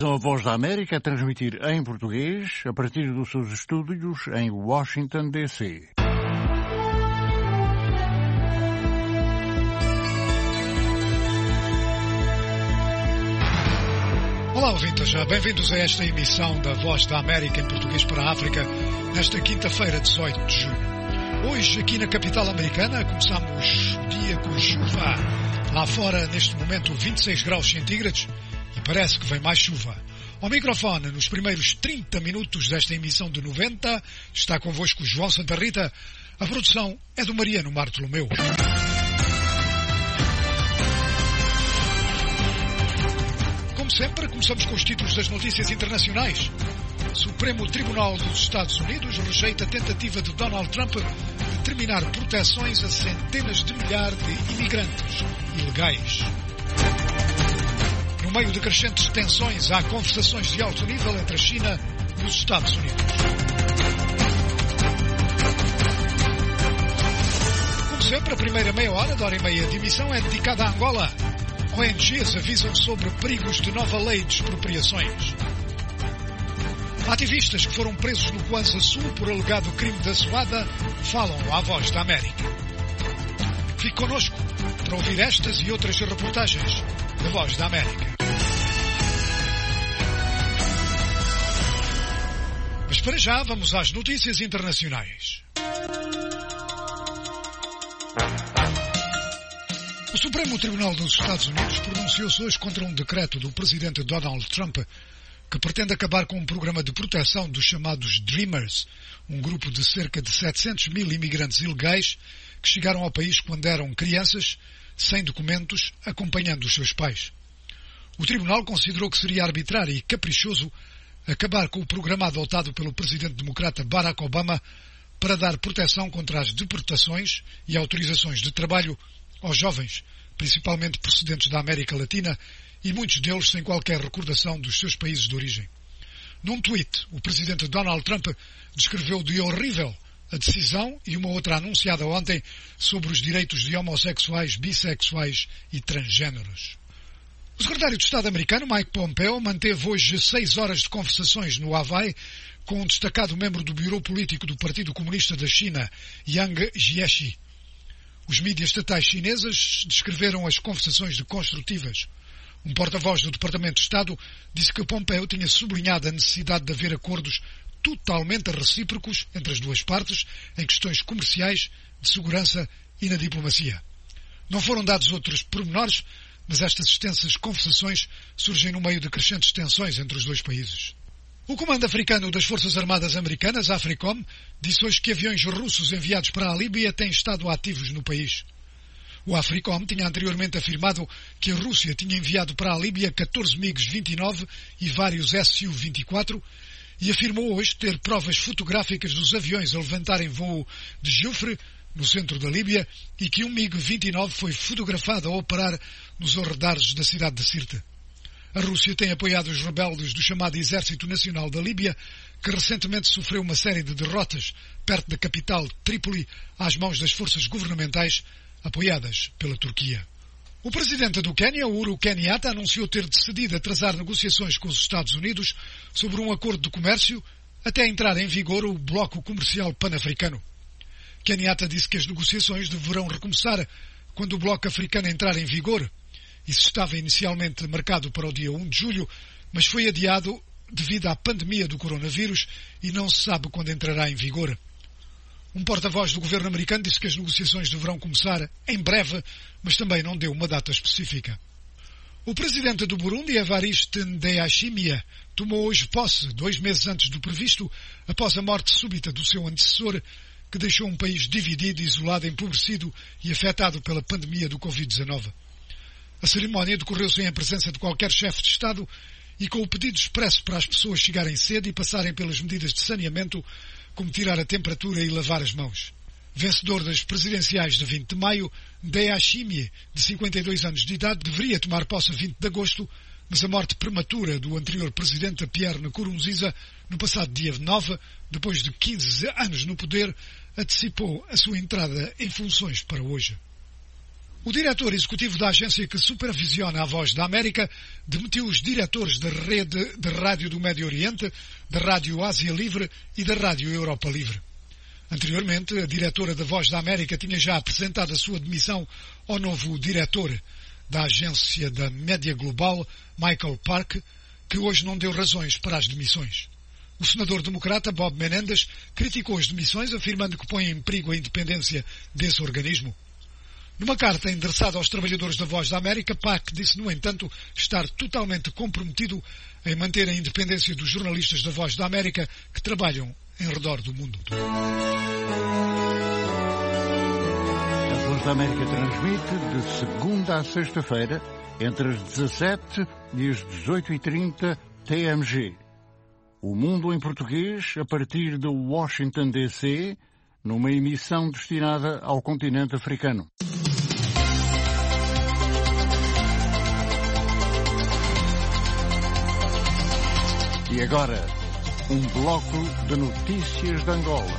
A Voz da América a transmitir em português a partir dos seus estúdios em Washington, D.C. Olá, ouvintes, bem-vindos a esta emissão da Voz da América em português para a África, nesta quinta-feira, 18 de junho. Hoje, aqui na capital americana, começamos o dia com chuva. Lá fora, neste momento, 26 graus centígrados e parece que vem mais chuva. Ao microfone, nos primeiros 30 minutos desta emissão de 90, está convosco João Santa Rita. A produção é do Mariano Bartolomeu. Como sempre, começamos com os títulos das notícias internacionais. Supremo Tribunal dos Estados Unidos rejeita a tentativa de Donald Trump de determinar proteções a centenas de milhares de imigrantes ilegais. No meio de crescentes tensões, há conversações de alto nível entre a China e os Estados Unidos. Como sempre, a primeira meia hora e meia de emissão é dedicada a Angola. ONGs avisam sobre perigos de nova lei de expropriações. Ativistas que foram presos no Kwanza Sul por alegado crime de assoada falam à Voz da América. Fique connosco para ouvir estas e outras reportagens da Voz da América. Mas para já vamos às notícias internacionais. O Supremo Tribunal dos Estados Unidos pronunciou-se hoje contra um decreto do presidente Donald Trump que pretende acabar com um programa de proteção dos chamados Dreamers, um grupo de cerca de 700 mil imigrantes ilegais que chegaram ao país quando eram crianças, sem documentos, acompanhando os seus pais. O Tribunal considerou que seria arbitrário e caprichoso acabar com o programa adotado pelo presidente democrata Barack Obama para dar proteção contra as deportações e autorizações de trabalho aos jovens, principalmente procedentes da América Latina, e muitos deles sem qualquer recordação dos seus países de origem. Num tweet, o presidente Donald Trump descreveu de horrível a decisão e uma outra anunciada ontem sobre os direitos de homossexuais, bissexuais e transgêneros. O secretário de Estado americano, Mike Pompeo, manteve hoje 6 horas de conversações no Havaí com um destacado membro do Bureau Político do Partido Comunista da China, Yang Jiechi. Os mídias estatais chineses descreveram as conversações de construtivas. Um porta-voz do Departamento de Estado disse que Pompeo tinha sublinhado a necessidade de haver acordos totalmente recíprocos entre as duas partes em questões comerciais, de segurança e na diplomacia. Não foram dados outros pormenores, mas estas extensas conversações surgem no meio de crescentes tensões entre os dois países. O Comando Africano das Forças Armadas Americanas, AFRICOM, disse hoje que aviões russos enviados para a Líbia têm estado ativos no país. O AFRICOM tinha anteriormente afirmado que a Rússia tinha enviado para a Líbia 14 MiG-29 e vários Su-24 e afirmou hoje ter provas fotográficas dos aviões a levantarem voo de Jufre, no centro da Líbia, e que um MiG-29 foi fotografado a operar nos arredores da cidade de Sirte. A Rússia tem apoiado os rebeldes do chamado Exército Nacional da Líbia, que recentemente sofreu uma série de derrotas perto da capital, Trípoli, às mãos das forças governamentais apoiadas pela Turquia. O presidente do Quênia, Uhuru Kenyatta, anunciou ter decidido atrasar negociações com os Estados Unidos sobre um acordo de comércio até entrar em vigor o bloco comercial pan-africano. Kenyatta disse que as negociações deverão recomeçar quando o bloco africano entrar em vigor. Isso estava inicialmente marcado para o dia 1 de julho, mas foi adiado devido à pandemia do coronavírus e não se sabe quando entrará em vigor. Um porta-voz do governo americano disse que as negociações deverão começar em breve, mas também não deu uma data específica. O presidente do Burundi, Evariste Ndayishimiye, tomou hoje posse, 2 meses antes do previsto, após a morte súbita do seu antecessor, que deixou um país dividido, isolado, empobrecido e afetado pela pandemia do Covid-19. A cerimónia decorreu sem a presença de qualquer chefe de Estado e com o pedido expresso para as pessoas chegarem cedo e passarem pelas medidas de saneamento, como tirar a temperatura e lavar as mãos. Vencedor das presidenciais de 20 de maio, Ndayishimiye, de 52 anos de idade, deveria tomar posse a 20 de agosto, mas a morte prematura do anterior presidente Pierre Nkurunziza, no passado dia 9, depois de 15 anos no poder, antecipou a sua entrada em funções para hoje. O diretor executivo da agência que supervisiona a Voz da América demitiu os diretores da rede de rádio do Médio Oriente, da Rádio Ásia Livre e da Rádio Europa Livre. Anteriormente, a diretora da Voz da América tinha já apresentado a sua demissão ao novo diretor da agência da Média Global, Michael Park, que hoje não deu razões para as demissões. O senador democrata Bob Menendez criticou as demissões, afirmando que põe em perigo a independência desse organismo. Numa carta endereçada aos trabalhadores da Voz da América, Park disse, no entanto, estar totalmente comprometido em manter a independência dos jornalistas da Voz da América que trabalham em redor do mundo. A Voz da América transmite de segunda a sexta-feira, entre as 17 e as 18h30 TMG. O Mundo em Português, a partir de Washington, D.C., numa emissão destinada ao continente africano. E agora, um bloco de notícias de Angola.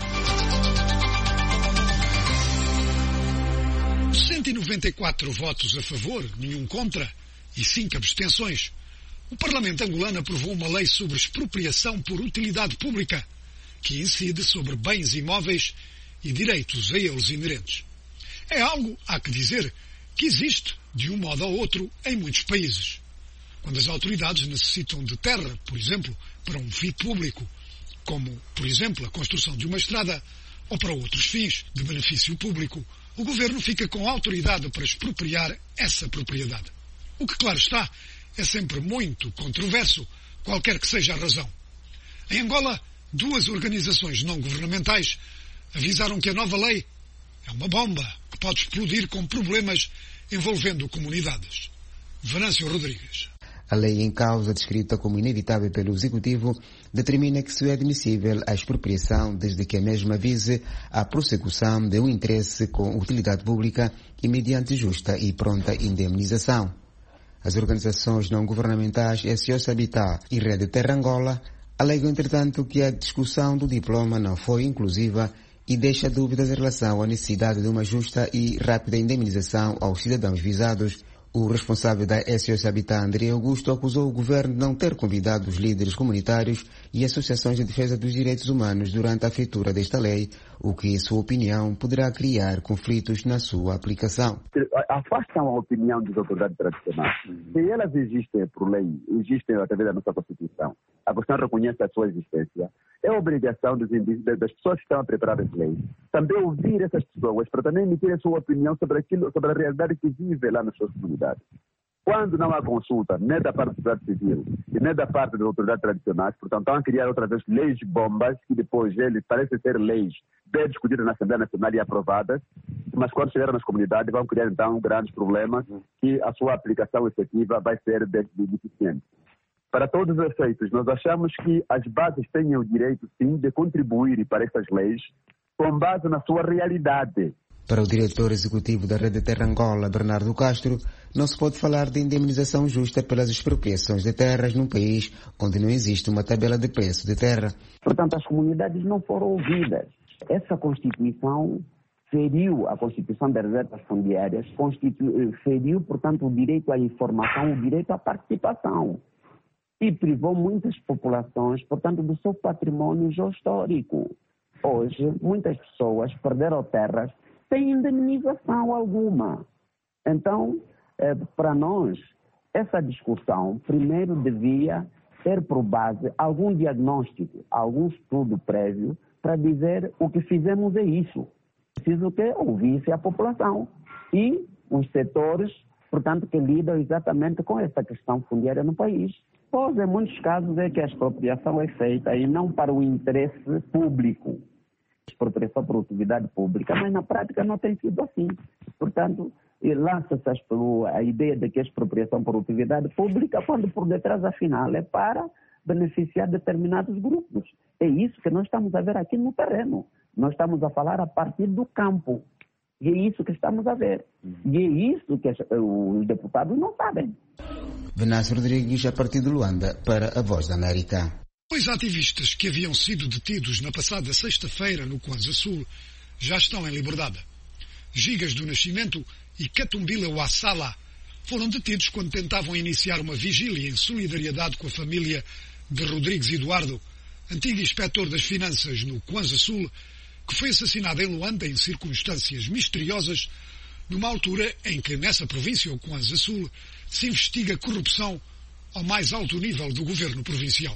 194 votos a favor, nenhum contra e 5 abstenções. O Parlamento angolano aprovou uma lei sobre expropriação por utilidade pública, que incide sobre bens imóveis e direitos a eles inerentes. É algo, há que dizer, que existe, de um modo ou outro, em muitos países. Quando as autoridades necessitam de terra, por exemplo, para um fim público, como, por exemplo, a construção de uma estrada, ou para outros fins de benefício público, o governo fica com autoridade para expropriar essa propriedade. O que, claro está, é sempre muito controverso, qualquer que seja a razão. Em Angola, 2 organizações não governamentais avisaram que a nova lei é uma bomba que pode explodir com problemas envolvendo comunidades. Venâncio Rodrigues. A lei em causa, descrita como inevitável pelo Executivo, determina que se é admissível a expropriação desde que a mesma vise a prossecução de um interesse com utilidade pública e mediante justa e pronta indemnização. As organizações não governamentais SOS Habitat e Rede Terra Angola alegam, entretanto, que a discussão do diploma não foi inclusiva e deixa dúvidas em relação à necessidade de uma justa e rápida indemnização aos cidadãos visados. O responsável da SOS Habitat, André Augusto, acusou o governo de não ter convidado os líderes comunitários e associações de defesa dos direitos humanos durante a feitura desta lei, o que, em sua opinião, poderá criar conflitos na sua aplicação. Afastam a opinião das autoridades tradicionais. Se elas existem por lei, existem através da nossa Constituição, a Constituição reconhece a sua existência, é obrigação das pessoas que estão a preparar as leis também ouvir essas pessoas para também emitir a sua opinião sobre a realidade que vive lá nas suas comunidades. Quando não há consulta, nem da parte da sociedade civil e nem da parte das autoridades tradicionais, portanto, estão a criar outra vez leis bombas que depois eles parecem ser leis bem discutidas na Assembleia Nacional e aprovadas, mas quando chegarem nas comunidades vão criar então grandes problemas que a sua aplicação efetiva vai ser deficiente. Para todos os efeitos, nós achamos que as bases têm o direito, sim, de contribuir para essas leis com base na sua realidade. Para o diretor executivo da Rede Terra Angola, Bernardo Castro, não se pode falar de indemnização justa pelas expropriações de terras num país onde não existe uma tabela de preço de terra. Portanto, as comunidades não foram ouvidas. Essa Constituição feriu a Constituição das Reservas Fundiárias, feriu, portanto, o direito à informação, o direito à participação. E privou muitas populações, portanto, do seu patrimônio geohistórico. Hoje, muitas pessoas perderam terras sem indemnização alguma. Então, para nós, essa discussão primeiro devia ter por base algum diagnóstico, algum estudo prévio para dizer o que fizemos é isso. Preciso que ouvisse a população e os setores, portanto, que lidam exatamente com essa questão fundiária no país. Pois, em muitos casos, é que a expropriação é feita e não para o interesse público. Expropriação por utilidade pública, mas na prática não tem sido assim. Portanto, lança-se a ideia de que a expropriação por utilidade pública, quando por detrás, afinal, é para beneficiar determinados grupos. É isso que nós estamos a ver aqui no terreno. Nós estamos a falar a partir do campo. E é isso que estamos a ver. E é isso que os deputados não sabem. Venâncio Rodrigues, a partir de Luanda, para a Voz da América. 2 ativistas que haviam sido detidos na passada sexta-feira no Kwanza Sul já estão em liberdade. Gigas do Nascimento e Katumbila Wassala foram detidos quando tentavam iniciar uma vigília em solidariedade com a família de Rodrigues Eduardo, antigo inspetor das finanças no Kwanza Sul, que foi assassinado em Luanda em circunstâncias misteriosas, numa altura em que nessa província, o Kwanza Sul, se investiga corrupção ao mais alto nível do governo provincial.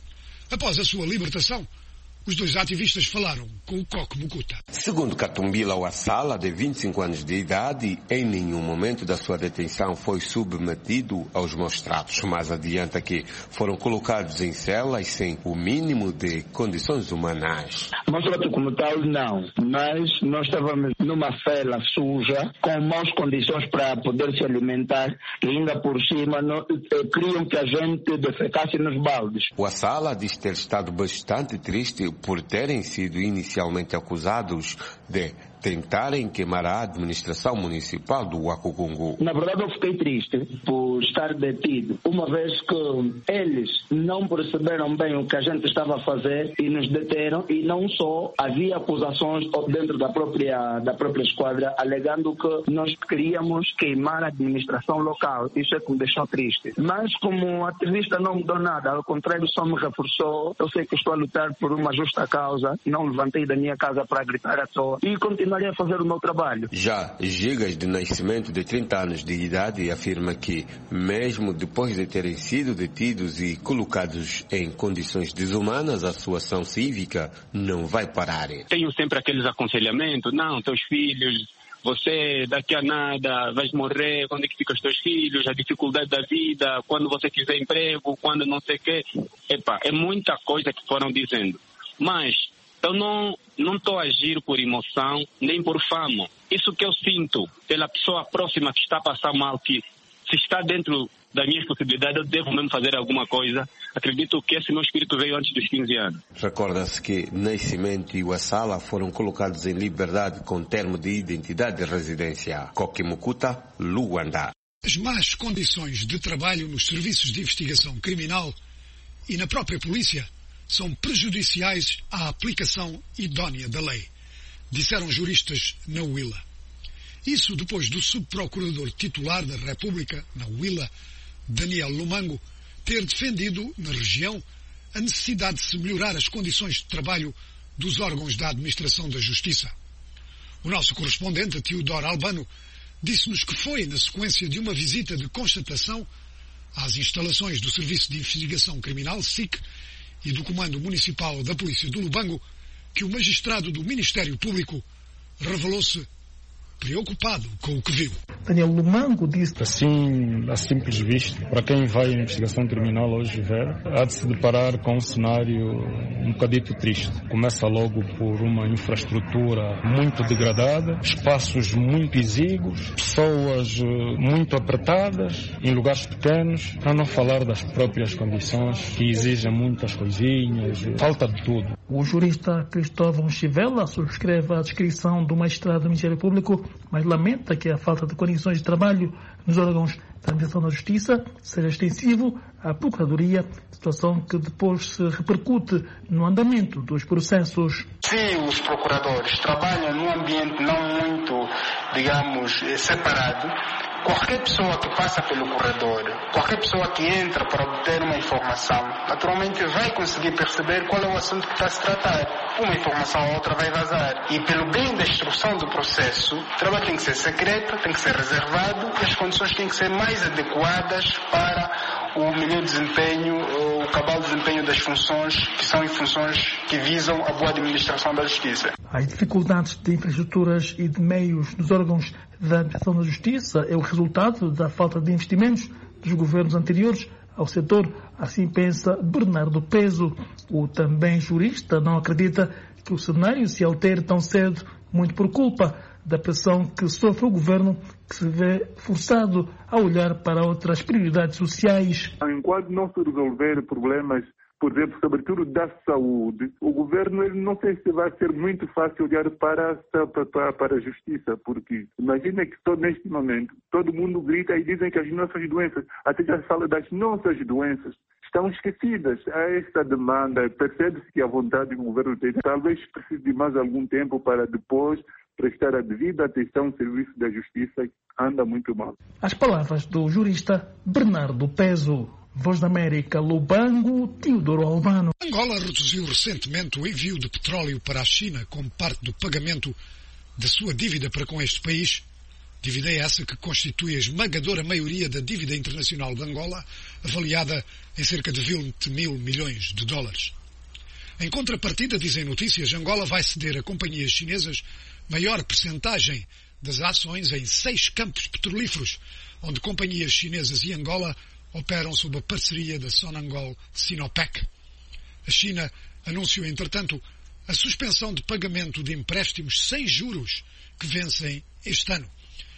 Após a sua libertação, os dois ativistas falaram com o Coque Mukuta. Segundo Katumbila Wassala, de 25 anos de idade, em nenhum momento da sua detenção foi submetido aos maus tratos, mas adianta que foram colocados em celas sem o mínimo de condições humanas. Maus tratos como tal, não. Mas nós estávamos numa cela suja, com maus condições para poder se alimentar, e ainda por cima queriam que a gente defecasse nos baldes. Wassala diz ter estado bastante triste por terem sido inicialmente acusados de tentarem queimar a administração municipal do Wakugungu. Na verdade, eu fiquei triste por estar detido, uma vez que eles não perceberam bem o que a gente estava a fazer e nos deteram, e não só, havia acusações dentro da própria esquadra, alegando que nós queríamos queimar a administração local. Isso é que me deixou triste. Mas como ativista não mudou nada, ao contrário, só me reforçou. Eu sei que estou a lutar por uma justa causa, não levantei da minha casa para gritar à toa, e continuarei a fazer o meu trabalho. Já Gigas de Nascimento, de 30 anos de idade, afirma que, mesmo depois de terem sido detidos e colocados em condições desumanas, a sua ação cívica não vai parar. Tenho sempre aqueles aconselhamentos: não, teus filhos, você daqui a nada vais morrer, quando é que ficam os teus filhos, a dificuldade da vida, quando você quiser emprego, quando não sei o quê. É muita coisa que foram dizendo. Mas eu não estou a agir por emoção, nem por fama. Isso que eu sinto pela pessoa próxima que está a passar mal, que se está dentro das minhas possibilidades, eu devo mesmo fazer alguma coisa. Acredito que esse meu espírito veio antes dos 15 anos. Recorda-se que Nascimento e Wassala foram colocados em liberdade com termo de identidade de residência. Coque Mukuta, Luanda. As más condições de trabalho nos serviços de investigação criminal e na própria polícia são prejudiciais à aplicação idónea da lei, disseram juristas na Huila. Isso depois do subprocurador titular da República, na Huila, Daniel Lumango, ter defendido, na região, a necessidade de se melhorar as condições de trabalho dos órgãos da administração da Justiça. O nosso correspondente, Teodoro Albano, disse-nos que foi na sequência de uma visita de constatação às instalações do Serviço de Investigação Criminal, SIC, e do Comando Municipal da Polícia do Lubango, que o magistrado do Ministério Público revelou-se preocupado com o que viu. Daniel Lumango disse: assim, a simples vista, para quem vai à investigação criminal hoje ver, há de se deparar com um cenário um bocadito triste. Começa logo por uma infraestrutura muito degradada, espaços muito exíguos, pessoas muito apertadas, em lugares pequenos, para não falar das próprias condições que exigem muitas coisinhas, falta de tudo. O jurista Cristóvão Chivela subscreve a descrição do magistrado do Ministério Público, mas lamenta que a falta de condições de trabalho nos órgãos da administração da Justiça seja extensivo à Procuradoria, situação que depois se repercute no andamento dos processos. Se os procuradores trabalham num ambiente não muito, digamos, separado, qualquer pessoa que passa pelo corredor, qualquer pessoa que entra para obter uma informação, naturalmente vai conseguir perceber qual é o assunto que está a se tratar. Uma informação ou outra vai vazar. E pelo bem da instrução do processo, o trabalho tem que ser secreto, tem que ser reservado e as condições têm que ser mais adequadas para o melhor desempenho, o cabal desempenho das funções, que são funções que visam a boa administração da justiça. As dificuldades de infraestruturas e de meios dos órgãos da administração da justiça é o resultado da falta de investimentos dos governos anteriores ao setor, assim pensa Bernardo Peso. O também jurista não acredita que o cenário se altere tão cedo, muito por culpa da pressão que sofre o governo, que se vê forçado a olhar para outras prioridades sociais. Enquanto não se resolver problemas, por exemplo, sobretudo da saúde, o governo, ele não sei se vai ser muito fácil olhar para a justiça, porque imagina que neste momento todo mundo grita e dizem que as nossas doenças, até já fala das nossas doenças, estão esquecidas. Há esta demanda, percebe-se que a vontade que o governo tem, talvez precise de mais algum tempo para depois prestar a devida atenção ao serviço da justiça, anda muito mal. As palavras do jurista Bernardo Peso. Voz da América, Lubango, Teodoro Albano. Angola reduziu recentemente o envio de petróleo para a China como parte do pagamento da sua dívida para com este país. Dívida essa que constitui a esmagadora maioria da dívida internacional de Angola, avaliada em cerca de 20 mil milhões de dólares. Em contrapartida, dizem notícias, Angola vai ceder a companhias chinesas maior percentagem das ações em 6 campos petrolíferos, onde companhias chinesas e Angola operam sob a parceria da Sonangol Sinopec. A China anunciou, entretanto, a suspensão de pagamento de empréstimos sem juros que vencem este ano.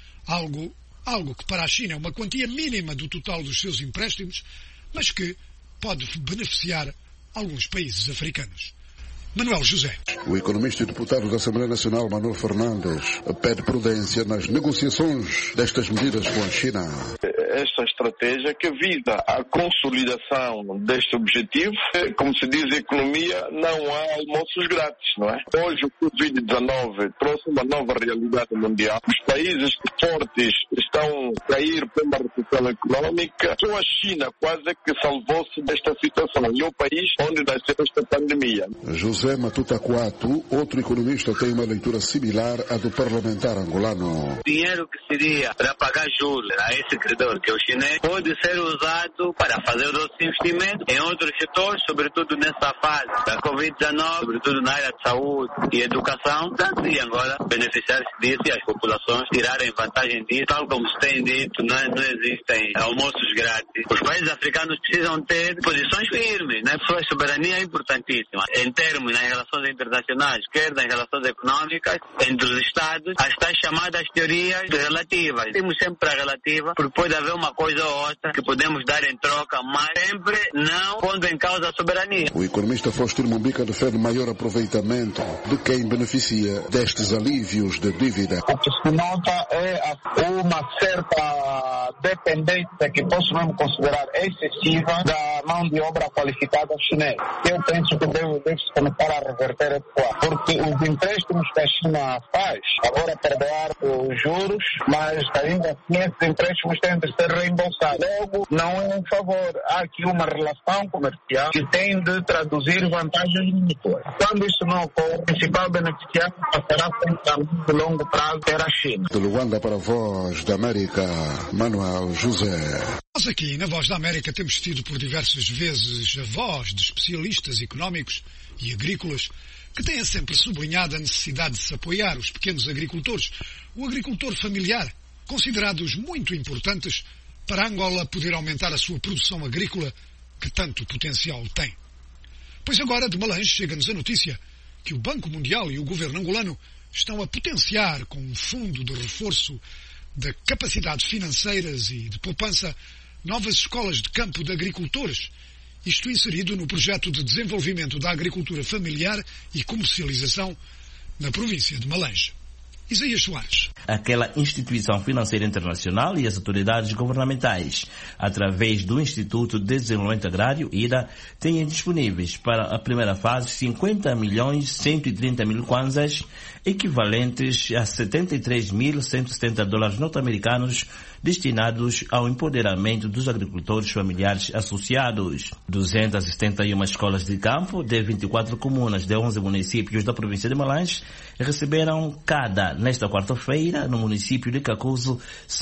Algo que para a China é uma quantia mínima do total dos seus empréstimos, mas que pode beneficiar alguns países africanos. Manuel José. O economista e deputado da Assembleia Nacional, Manuel Fernandes, pede prudência nas negociações destas medidas com a China. Esta estratégia que visa a consolidação deste objetivo, como se diz em economia, não há almoços grátis, não é? Hoje o Covid-19 trouxe uma nova realidade mundial. Os países fortes estão a cair pela recessão econômica. Só a China quase que salvou-se desta situação. E o país onde nasceu esta pandemia. José Matuta Coato, outro economista, tem uma leitura similar à do parlamentar angolano. O dinheiro que seria para pagar juros a esse credor, que é o chinês, pode ser usado para fazer outros investimentos em outros setores, sobretudo nessa fase da Covid-19, sobretudo na área de saúde e educação, tanto e agora beneficiar-se disso e as populações tirarem vantagem disso. Tal como se tem dito, não existem almoços grátis. Os países africanos precisam ter posições firmes, né? A soberania é importantíssima. Em termos nas relações internacionais, quer nas relações econômicas, entre os Estados, as tais chamadas teorias relativas. Temos sempre a relativa, porque pode haver uma coisa ou outra que podemos dar em troca, mas sempre não pondo em causa a soberania. O economista Faustino Mombica defende maior aproveitamento de quem beneficia destes alívios de dívida. O que se nota é uma certa dependência que posso mesmo considerar excessiva da mão de obra qualificada chinesa. Eu penso que deve-se começar a reverter porque os empréstimos que a China faz, agora perdoar os juros, mas ainda assim esses empréstimos têm de ser reembolsados. Logo, não é um favor. Há aqui uma relação comercial que tem de traduzir vantagens mútuas. Quando isso não ocorre, o principal beneficiário passará sempre a muito longo prazo ter a China. De Luanda para a Voz da América, Manuel José. Nós aqui na Voz da América temos tido por diversas vezes a voz de especialistas económicos e agrícolas que têm sempre sublinhado a necessidade de se apoiar os pequenos agricultores, o agricultor familiar, considerados muito importantes para Angola poder aumentar a sua produção agrícola que tanto potencial tem. Pois agora, de Malange, chega-nos a notícia que o Banco Mundial e o governo angolano estão a potenciar com um fundo de reforço de capacidades financeiras e de poupança novas escolas de campo de agricultores, isto inserido no projeto de desenvolvimento da agricultura familiar e comercialização na província de Malange. Isaías Soares. Aquela instituição financeira internacional e as autoridades governamentais, através do Instituto de Desenvolvimento Agrário, IDA, têm disponíveis para a primeira fase 50.130.000 kwanzas, equivalentes a $73.170 norte-americanos, destinados ao empoderamento dos agricultores familiares associados. 271 escolas de campo de 24 comunas de 11 municípios da província de Malange receberam cada, nesta quarta-feira, no município de Cacuzo,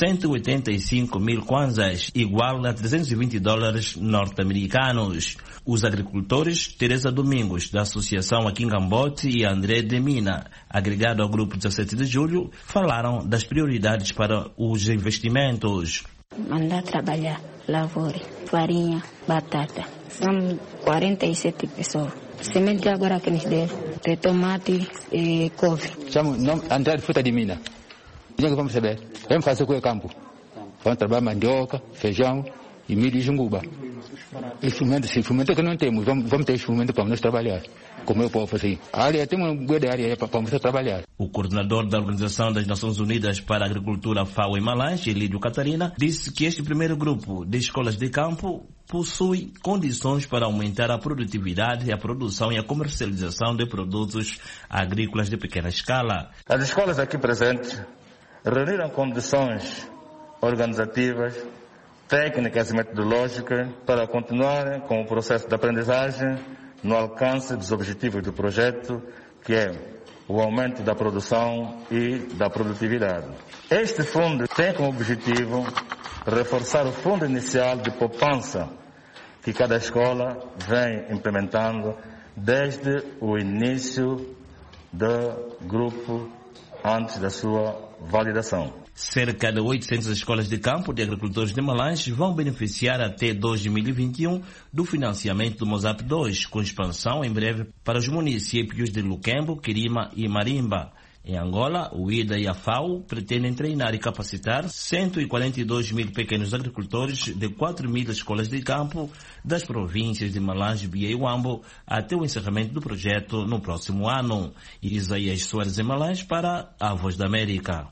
185.000 kwanzas, igual a $320 norte-americanos. Os agricultores Teresa Domingos, da Associação Akingambote, e André de Mina, agregado ao Grupo 17 de Julho, falaram das prioridades para os investimentos. Mandar trabalhar, lavoura, farinha, batata. São 47 pessoas. Semente agora que nos deram, de tomate e couve. Chamo André de Fruta de Mina. O que vamos receber? Vamos fazer com o campo. Vamos trabalhar mandioca, feijão, e milho e junguba. Fomento que não temos, vamos ter esse fomento para nós trabalhar. Como eu posso fazer? A área tem uma grande área para você trabalhar. O coordenador da Organização das Nações Unidas para a Agricultura FAO em Malange, Elídio Catarina, disse que este primeiro grupo de escolas de campo possui condições para aumentar a produtividade, a produção e a comercialização de produtos agrícolas de pequena escala. As escolas aqui presentes reuniram condições organizativas, técnicas e metodológicas para continuar com o processo de aprendizagem no alcance dos objetivos do projeto, que é o aumento da produção e da produtividade. Este fundo tem como objetivo reforçar o fundo inicial de poupança que cada escola vem implementando desde o início do grupo antes da sua validação. Cerca de 800 escolas de campo de agricultores de Malange vão beneficiar até 2021 do financiamento do MOSAP 2, com expansão em breve para os municípios de Luquembo, Quirima e Marimba. Em Angola, o IDA e a FAO pretendem treinar e capacitar 142 mil pequenos agricultores de 4 mil escolas de campo das províncias de Malange, Bia e Huambo até o encerramento do projeto no próximo ano. Isaías Soares em Malange para a Voz da América.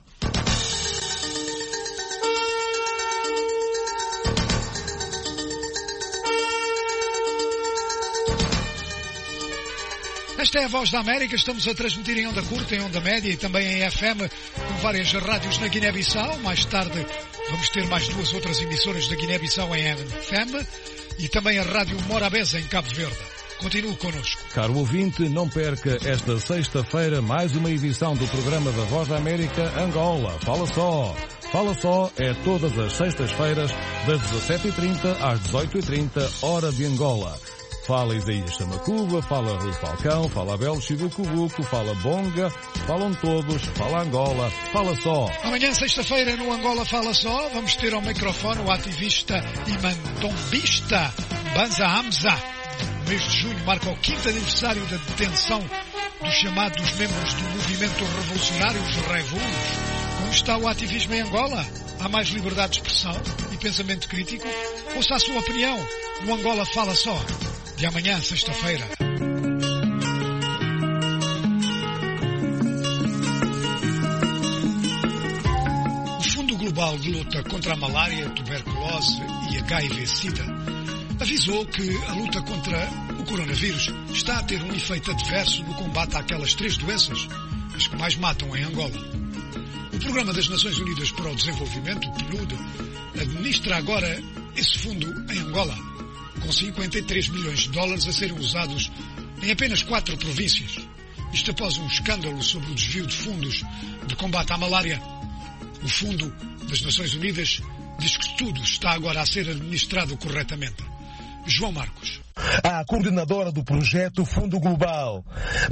Esta é a Voz da América, estamos a transmitir em onda curta, em onda média e também em FM, com várias rádios na Guiné-Bissau. Mais tarde vamos ter mais 2 outras emissoras da Guiné-Bissau em FM e também a Rádio Morabeza em Cabo Verde. Continue connosco. Caro ouvinte, não perca esta sexta-feira mais uma edição do programa da Voz da América Angola. Fala Só! Fala Só é todas as sextas-feiras das 17h30 às 18h30, hora de Angola. Fala Isaías Chamacuba, fala Rui Falcão, fala Abel Chibucubuco, fala Bonga, falam todos, fala Angola, fala só. Amanhã, sexta-feira, no Angola Fala Só, vamos ter ao microfone o ativista e mantombista Banza Hamza. O mês de junho marca o 5º aniversário da detenção dos chamados membros do movimento revolucionário, os Revulos. Como está o ativismo em Angola? Há mais liberdade de expressão e pensamento crítico? Ouça a sua opinião no Angola Fala Só, de amanhã, sexta-feira. O Fundo Global de Luta contra a Malária, Tuberculose e HIV-Sida avisou que a luta contra o coronavírus está a ter um efeito adverso no combate àquelas 3 doenças, as que mais matam em Angola. O Programa das Nações Unidas para o Desenvolvimento, o PNUD, administra agora esse fundo em Angola, com 53 milhões de dólares a serem usados em apenas 4 províncias. Isto após um escândalo sobre o desvio de fundos de combate à malária. O Fundo das Nações Unidas diz que tudo está agora a ser administrado corretamente. João Marcos. A coordenadora do projeto Fundo Global,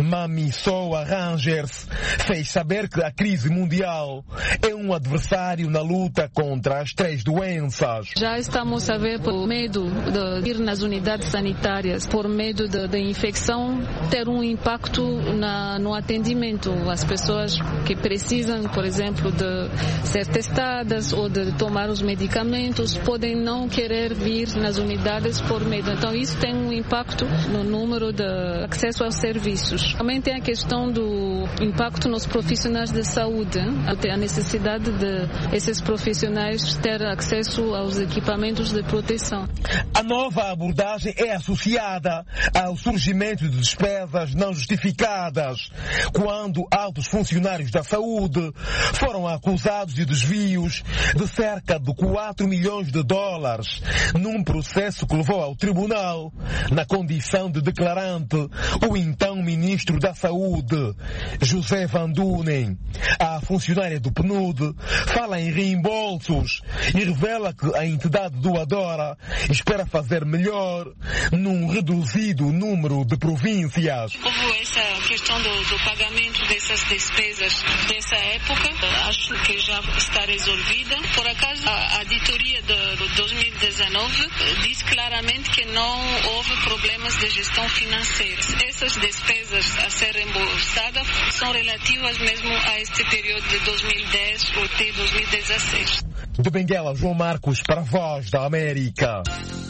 Mamisoa Rangers, fez saber que a crise mundial é um adversário na luta contra as 3 doenças. Já estamos a ver, por medo de ir nas unidades sanitárias, por medo da infecção, ter um impacto no atendimento. As pessoas que precisam, por exemplo, de ser testadas ou de tomar os medicamentos, podem não querer vir nas unidades por medo. Então isso tem um impacto no número de acesso aos serviços. Também tem a questão do impacto nos profissionais de saúde, a necessidade de esses profissionais ter acesso aos equipamentos de proteção. A nova abordagem é associada ao surgimento de despesas não justificadas, quando altos funcionários da saúde foram acusados de desvios de cerca de 4 milhões de dólares num processo que levou ao tribunal na condição de declarante o então ministro da Saúde, José Van Dunen. A funcionária do PNUD fala em reembolsos e revela que a entidade doadora espera fazer melhor num reduzido número de províncias. Houve essa questão do pagamento dessas despesas dessa época, acho que já está resolvida. Por acaso, a auditoria de 2019 diz claramente que não houve problemas de gestão financeira. Essas despesas a ser reembolsadas são relativas mesmo a este período de 2010 até 2016. De Benguela, João Marcos para a Voz da América.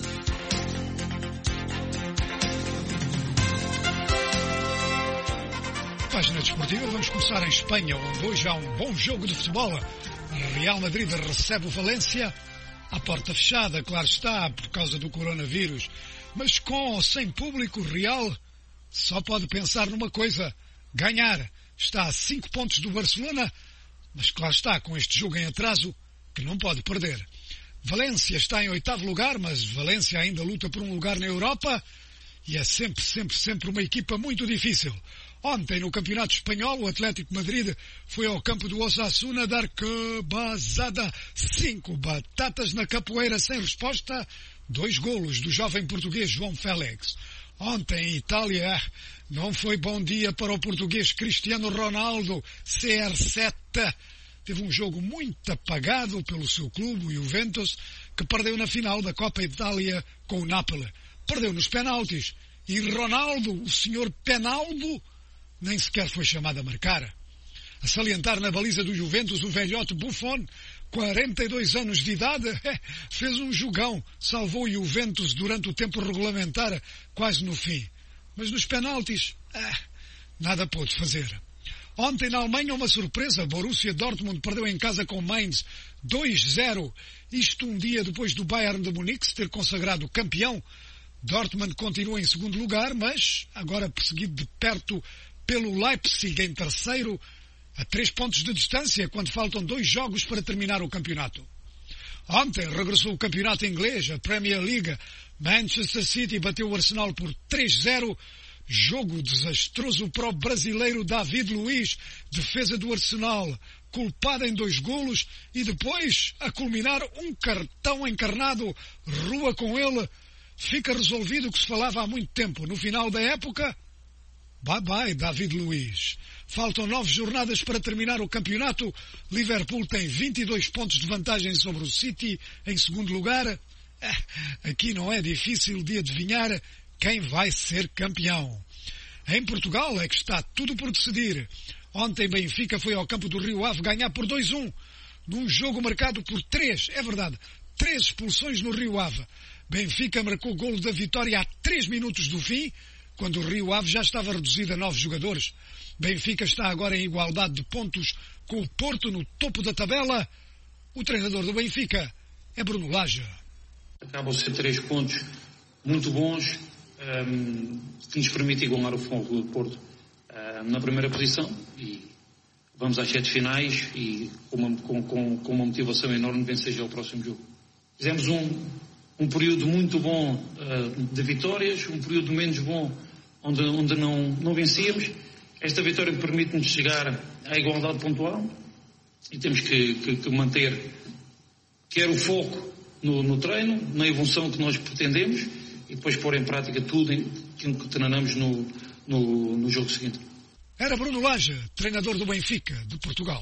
Página desportiva, vamos começar em Espanha, onde hoje há um bom jogo de futebol. Real Madrid recebe o Valência à porta fechada, claro está, por causa do coronavírus. Mas com ou sem público, o Real só pode pensar numa coisa: ganhar. Está a 5 pontos do Barcelona, mas claro está, com este jogo em atraso, que não pode perder. Valência está em 8º lugar, mas Valência ainda luta por um lugar na Europa e é sempre uma equipa muito difícil. Ontem, no Campeonato Espanhol, o Atlético Madrid foi ao campo do Osasuna dar cabazada. 5 batatas na capoeira sem resposta. 2 golos do jovem português João Félix. Ontem, em Itália, não foi bom dia para o português Cristiano Ronaldo, CR7. Teve um jogo muito apagado pelo seu clube, o Juventus, que perdeu na final da Copa Itália com o Napoli. Perdeu nos penaltis. E Ronaldo, o senhor Penaldo, nem sequer foi chamado a marcar. A salientar na baliza do Juventus o velhote Buffon, 42 anos de idade, fez um jogão, salvou o Juventus durante o tempo regulamentar, quase no fim. Mas nos penaltis, nada pôde fazer. Ontem na Alemanha uma surpresa, Borussia Dortmund perdeu em casa com Mainz 2-0, isto um dia depois do Bayern de Munique se ter consagrado campeão. Dortmund continua em segundo lugar, mas agora perseguido de perto pelo Leipzig em terceiro, a 3 pontos de distância, quando faltam 2 jogos para terminar o campeonato. Ontem regressou o campeonato inglês, a Premier League. Manchester City bateu o Arsenal por 3-0. Jogo desastroso para o brasileiro David Luiz, defesa do Arsenal, culpado em 2 golos e depois, a culminar, um cartão encarnado, rua com ele. Fica resolvido o que se falava há muito tempo. No final da época, bye-bye, David Luiz. Faltam 9 jornadas para terminar o campeonato. Liverpool tem 22 pontos de vantagem sobre o City em segundo lugar. Aqui não é difícil de adivinhar quem vai ser campeão. Em Portugal é que está tudo por decidir. Ontem Benfica foi ao campo do Rio Ave ganhar por 2-1. Num jogo marcado por 3 expulsões no Rio Ave. Benfica marcou o golo da vitória a 3 minutos do fim, quando o Rio Ave já estava reduzido a 9 jogadores. Benfica está agora em igualdade de pontos com o Porto no topo da tabela. O treinador do Benfica é Bruno Lage. Acabam de ser 3 pontos muito bons, que nos permite igualar o Futebol Clube do Porto na primeira posição. E vamos às 7 finais e com uma motivação enorme de vencer já o próximo jogo. Fizemos um período muito bom de vitórias, um período menos bom onde não vencíamos. Esta vitória permite-nos chegar à igualdade pontual e temos que manter quer o foco no treino, na evolução que nós pretendemos e depois pôr em prática tudo que treinamos no jogo seguinte. Era Bruno Lage, treinador do Benfica, de Portugal.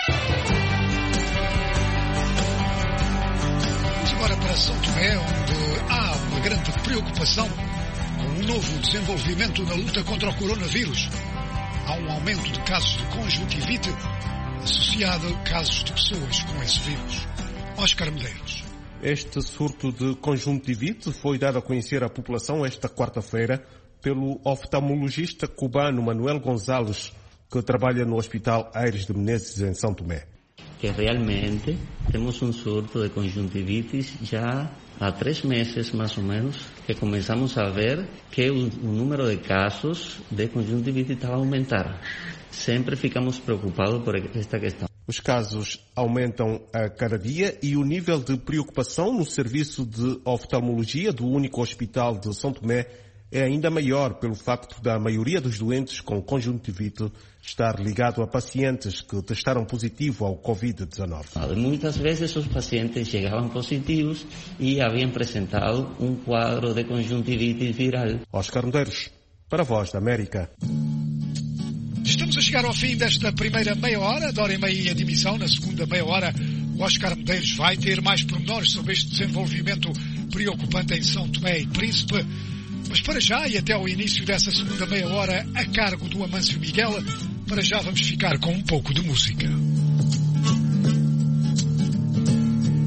Agora para São Tomé, onde há uma grande preocupação com um novo desenvolvimento na luta contra o coronavírus. Há um aumento de casos de conjuntivite associado a casos de pessoas com esse vírus. Oscar Medeiros. Este surto de conjuntivite foi dado a conhecer à população esta quarta-feira pelo oftalmologista cubano Manuel Gonzalez, que trabalha no Hospital Aires de Menezes, em São Tomé. Que realmente temos um surto de conjuntivitis já há 3 meses, mais ou menos, que começamos a ver que o número de casos de conjuntivite estava a aumentar. Sempre ficamos preocupados por esta questão. Os casos aumentam a cada dia e o nível de preocupação no serviço de oftalmologia do único hospital de São Tomé é ainda maior pelo facto da maioria dos doentes com conjuntivite estar ligado a pacientes que testaram positivo ao Covid-19. Muitas vezes os pacientes chegavam positivos e haviam apresentado um quadro de conjuntivite viral. Oscar Medeiros, para a Voz da América. Estamos a chegar ao fim desta primeira meia hora, de hora e meia de emissão. Na segunda meia hora, o Oscar Medeiros vai ter mais pormenores sobre este desenvolvimento preocupante em São Tomé e Príncipe. Mas para já, e até ao início dessa segunda meia hora, a cargo do Amâncio Miguel, para já vamos ficar com um pouco de música.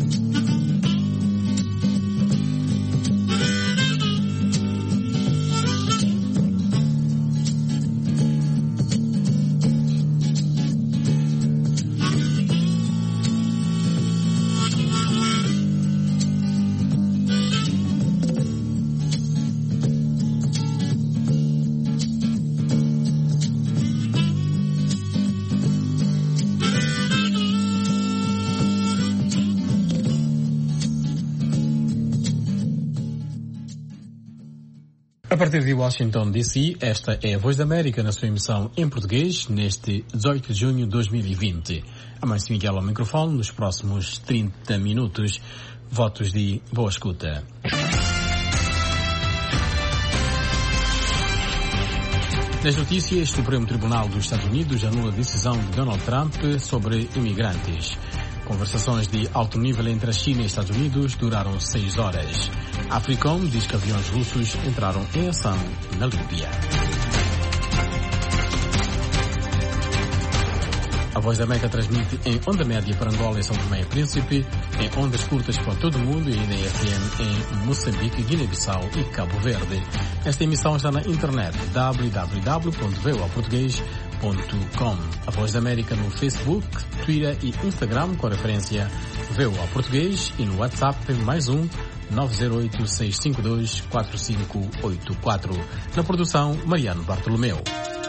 A partir de Washington, D.C., esta é a Voz da América na sua emissão em português neste 18 de junho de 2020. Amanhã Miguel ao microfone nos próximos 30 minutos. Votos de boa escuta. Nas notícias, o Supremo Tribunal dos Estados Unidos anula a decisão de Donald Trump sobre imigrantes. Conversações de alto nível entre a China e Estados Unidos duraram 6 horas. A Africom diz que aviões russos entraram em ação na Líbia. A Voz da América transmite em onda média para Angola e São Tomé e Príncipe, em ondas curtas para todo o mundo e ainda em FM em Moçambique, Guiné-Bissau e Cabo Verde. Esta emissão está na internet www.voaportugues.com. A Voz da América no Facebook, Twitter e Instagram com a referência VOA Português e no WhatsApp mais 908-652-4584. Na produção, Mariano Bartolomeu.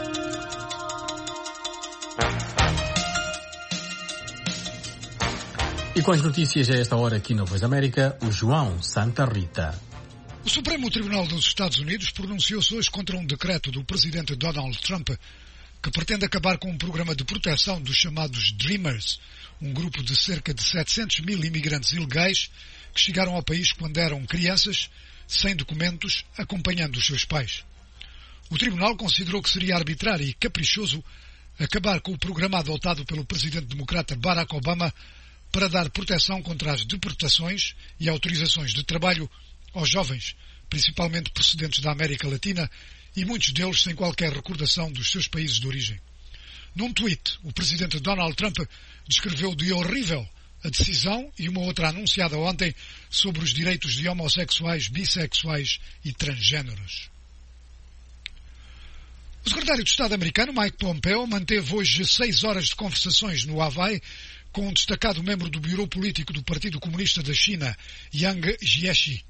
E com as notícias a esta hora aqui na Voz da América, o João Santa Rita. O Supremo Tribunal dos Estados Unidos pronunciou-se hoje contra um decreto do presidente Donald Trump que pretende acabar com um programa de proteção dos chamados Dreamers, um grupo de cerca de 700 mil imigrantes ilegais que chegaram ao país quando eram crianças, sem documentos, acompanhando os seus pais. O Tribunal considerou que seria arbitrário e caprichoso acabar com o programa adotado pelo presidente democrata Barack Obama para dar proteção contra as deportações e autorizações de trabalho aos jovens, principalmente procedentes da América Latina, e muitos deles sem qualquer recordação dos seus países de origem. Num tweet, o presidente Donald Trump descreveu de horrível a decisão e uma outra anunciada ontem sobre os direitos de homossexuais, bissexuais e transgêneros. O secretário de Estado americano, Mike Pompeo, manteve hoje 6 horas de conversações no Havaí com um destacado membro do Bureau Político do Partido Comunista da China, Yang Jiechi.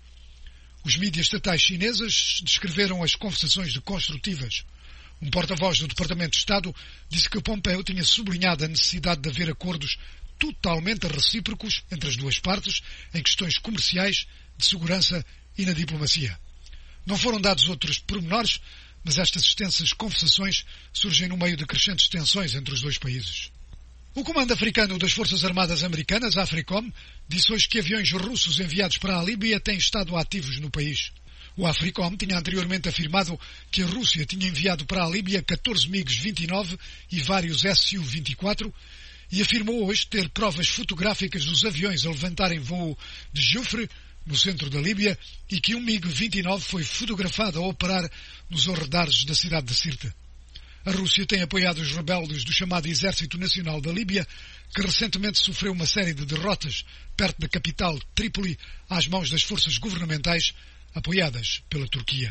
Os mídias estatais chineses descreveram as conversações de construtivas. Um porta-voz do Departamento de Estado disse que Pompeo tinha sublinhado a necessidade de haver acordos totalmente recíprocos entre as duas partes em questões comerciais, de segurança e na diplomacia. Não foram dados outros pormenores, mas estas extensas conversações surgem no meio de crescentes tensões entre os dois países. O Comando Africano das Forças Armadas Americanas, a AFRICOM, disse hoje que aviões russos enviados para a Líbia têm estado ativos no país. O AFRICOM tinha anteriormente afirmado que a Rússia tinha enviado para a Líbia 14 MiG-29 e vários Su-24 e afirmou hoje ter provas fotográficas dos aviões a levantarem voo de Jufre, no centro da Líbia, e que um MiG-29 foi fotografado a operar nos arredores da cidade de Sirte. A Rússia tem apoiado os rebeldes do chamado Exército Nacional da Líbia, que recentemente sofreu uma série de derrotas perto da capital, Trípoli, às mãos das forças governamentais apoiadas pela Turquia.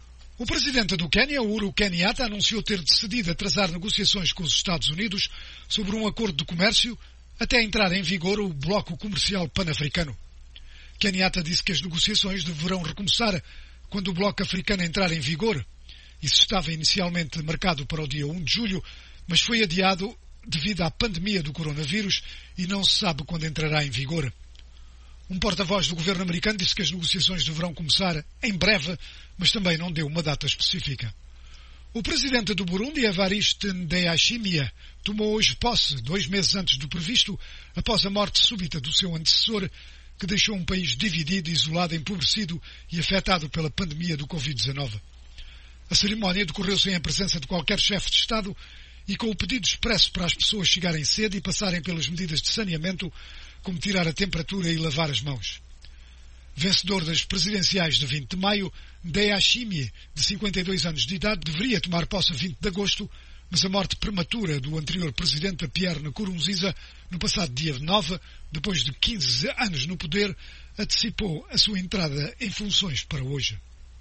O presidente do Quênia, Uhuru Kenyatta, anunciou ter decidido atrasar negociações com os Estados Unidos sobre um acordo de comércio até entrar em vigor o bloco comercial pan-africano. Kenyatta disse que as negociações deverão recomeçar quando o bloco africano entrar em vigor. Isso estava inicialmente marcado para o dia 1 de julho, mas foi adiado devido à pandemia do coronavírus e não se sabe quando entrará em vigor. Um porta-voz do governo americano disse que as negociações deverão começar em breve, mas também não deu uma data específica. O presidente do Burundi, Evariste Ndayishimiye, tomou hoje posse, 2 meses antes do previsto, após a morte súbita do seu antecessor, que deixou um país dividido, isolado, empobrecido e afetado pela pandemia do Covid-19. A cerimónia decorreu sem a presença de qualquer chefe de Estado e com o pedido expresso para as pessoas chegarem cedo e passarem pelas medidas de saneamento, como tirar a temperatura e lavar as mãos. Vencedor das presidenciais de 20 de maio, Ndayishimiye, de 52 anos de idade, deveria tomar posse a 20 de agosto, mas a morte prematura do anterior presidente Pierre Nkurunziza, no passado dia 9, depois de 15 anos no poder, antecipou a sua entrada em funções para hoje.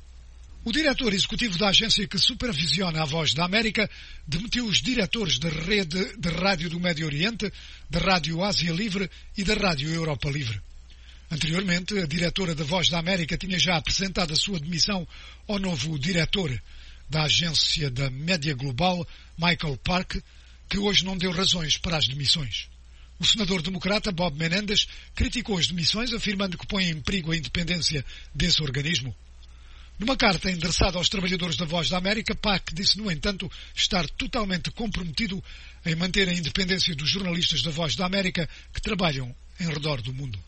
O diretor executivo da agência que supervisiona a Voz da América demitiu os diretores da rede de rádio do Médio Oriente, da Rádio Ásia Livre e da Rádio Europa Livre. Anteriormente, a diretora da Voz da América tinha já apresentado a sua demissão ao novo diretor da agência da Média Global, Michael Park, que hoje não deu razões para as demissões. O senador democrata Bob Menendez criticou as demissões, afirmando que põem em perigo a independência desse organismo. Numa carta endereçada aos trabalhadores da Voz da América, PAC disse, no entanto, estar totalmente comprometido em manter a independência dos jornalistas da Voz da América que trabalham em redor do mundo.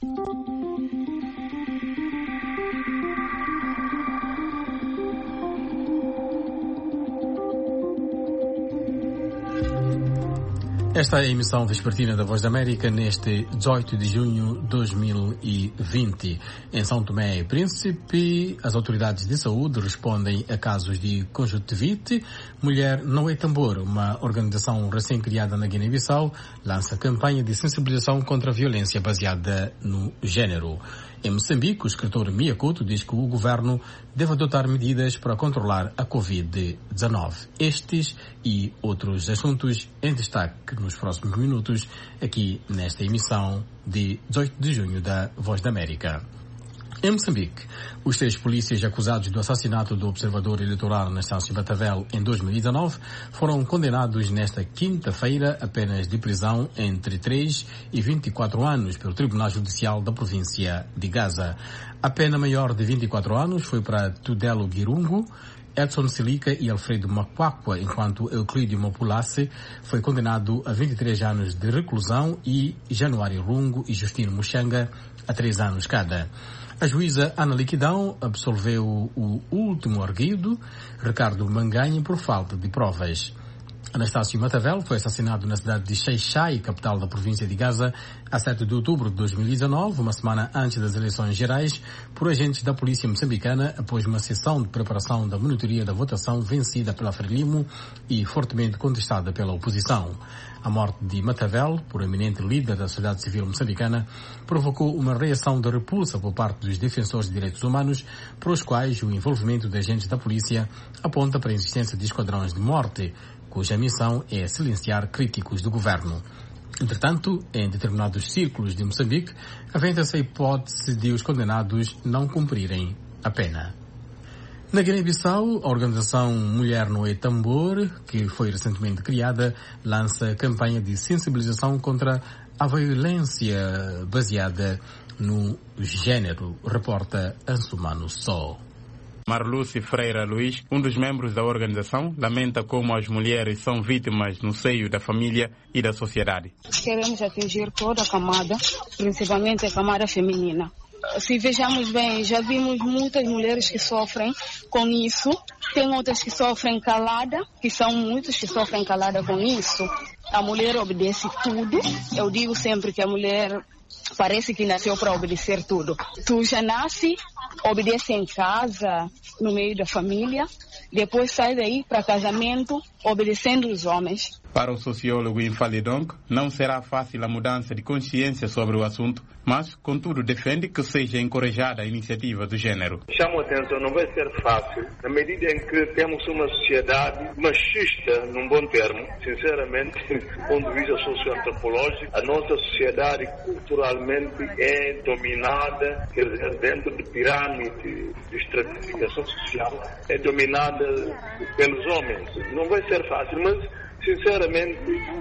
Esta é a emissão vespertina da Voz da América neste 18 de junho de 2020. Em São Tomé e Príncipe, as autoridades de saúde respondem a casos de conjuntivite. Mulher Não é Tambor, uma organização recém-criada na Guiné-Bissau, lança campanha de sensibilização contra a violência baseada no género. Em Moçambique, o escritor Mia Couto diz que o governo deve adotar medidas para controlar a Covid-19. Estes e outros assuntos em destaque nos próximos minutos, aqui nesta emissão de 18 de junho da Voz da América. Em Moçambique, os 3 polícias acusados do assassinato do observador eleitoral Anastácio Batavel em 2019 foram condenados nesta quinta-feira a penas de prisão entre 3 e 24 anos pelo Tribunal Judicial da província de Gaza. A pena maior de 24 anos foi para Tudelo Girungu, Edson Silica e Alfredo Makwakwa, enquanto Euclídio Mopulace foi condenado a 23 anos de reclusão e Januário Rungo e Justino Muxanga a 3 anos cada. A juíza Ana Liquidão absolveu o último arguido, Ricardo Manganha, por falta de provas. Anastácio Batavel foi assassinado na cidade de Xai-Xai, capital da província de Gaza, a 7 de outubro de 2019, uma semana antes das eleições gerais, por agentes da polícia moçambicana, após uma sessão de preparação da monitoria da votação vencida pela Frelimo e fortemente contestada pela oposição. A morte de Matavel, por eminente líder da sociedade civil moçambicana, provocou uma reação de repulsa por parte dos defensores de direitos humanos, para os quais o envolvimento de agentes da polícia aponta para a existência de esquadrões de morte, cuja missão é silenciar críticos do governo. Entretanto, em determinados círculos de Moçambique, aventa-se a hipótese de os condenados não cumprirem a pena. Na Guiné-Bissau, a organização Mulher Não é Tambor, que foi recentemente criada, lança campanha de sensibilização contra a violência baseada no género, reporta Ansumano Só. Marluce Freira Luiz, um dos membros da organização, lamenta como as mulheres são vítimas no seio da família e da sociedade. Queremos atingir toda a camada, principalmente a camada feminina. Se vejamos bem, já vimos muitas mulheres que sofrem com isso. Tem outras que sofrem calada, que são muitos que sofrem calada com isso. A mulher obedece tudo. Eu digo sempre que a mulher parece que nasceu para obedecer tudo. Tu já nasce, obedece em casa, no meio da família, depois sai daí para casamento, obedecendo os homens. Para o sociólogo Infalidonk, não será fácil a mudança de consciência sobre o assunto, mas, contudo, defende que seja encorajada a iniciativa do género. Chamo a atenção, não vai ser fácil, na medida em que temos uma sociedade machista, num bom termo. Sinceramente, do ponto de vista socioantropológico, a nossa sociedade culturalmente é dominada, quer dizer, dentro de pirâmide de estratificação social, é dominada pelos homens. Não vai ser fácil, mas sinceramente,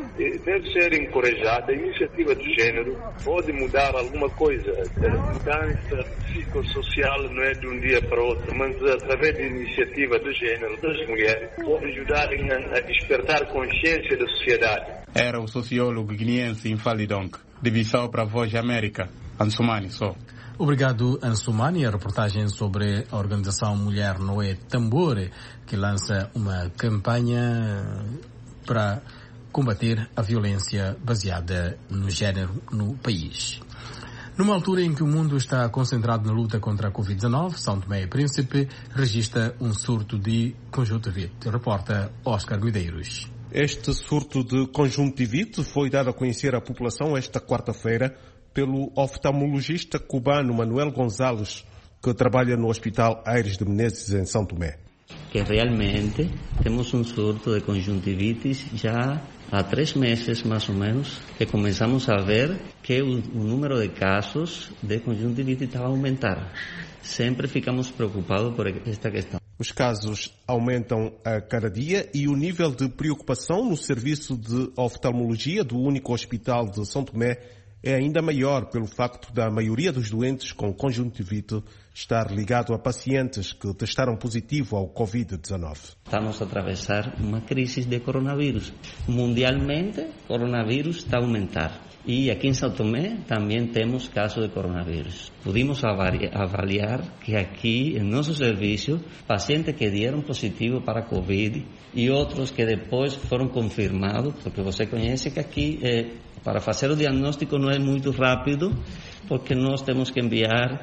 deve ser encorajada. A iniciativa de género pode mudar alguma coisa. A mudança psicossocial não é de um dia para outro, mas através da iniciativa de género das mulheres pode ajudarem a despertar consciência da sociedade. Era o sociólogo guineense Infalidonk, de Bissau para a Voz da América, Ansumani Só. Obrigado, Ansumani. A reportagem sobre a organização Mulher Não é Tambor, que lança uma campanha para combater a violência baseada no género no país. Numa altura em que o mundo está concentrado na luta contra a Covid-19, São Tomé e Príncipe registra um surto de conjuntivite. Reporta Oscar Medeiros. Este surto de conjuntivite foi dado a conhecer à população esta quarta-feira pelo oftalmologista cubano Manuel Gonzalez, que trabalha no Hospital Aires de Menezes, em São Tomé. Que realmente temos um surto de conjuntivitis já há 3 meses, mais ou menos, que começamos a ver que o número de casos de conjuntivite estava a aumentar. Sempre ficamos preocupados por esta questão. Os casos aumentam a cada dia e o nível de preocupação no serviço de oftalmologia do único hospital de São Tomé é ainda maior pelo facto da maioria dos doentes com conjuntivite estar ligado a pacientes que testaram positivo ao Covid-19. Estamos a atravessar uma crise de coronavírus. Mundialmente, o coronavírus está a aumentar. E aqui em São Tomé também temos casos de coronavírus. Pudimos avaliar que aqui, em nosso serviço, pacientes que deram positivo para a Covid e outros que depois foram confirmados, porque você conhece que aqui, para fazer o diagnóstico não é muito rápido, porque nós temos que enviar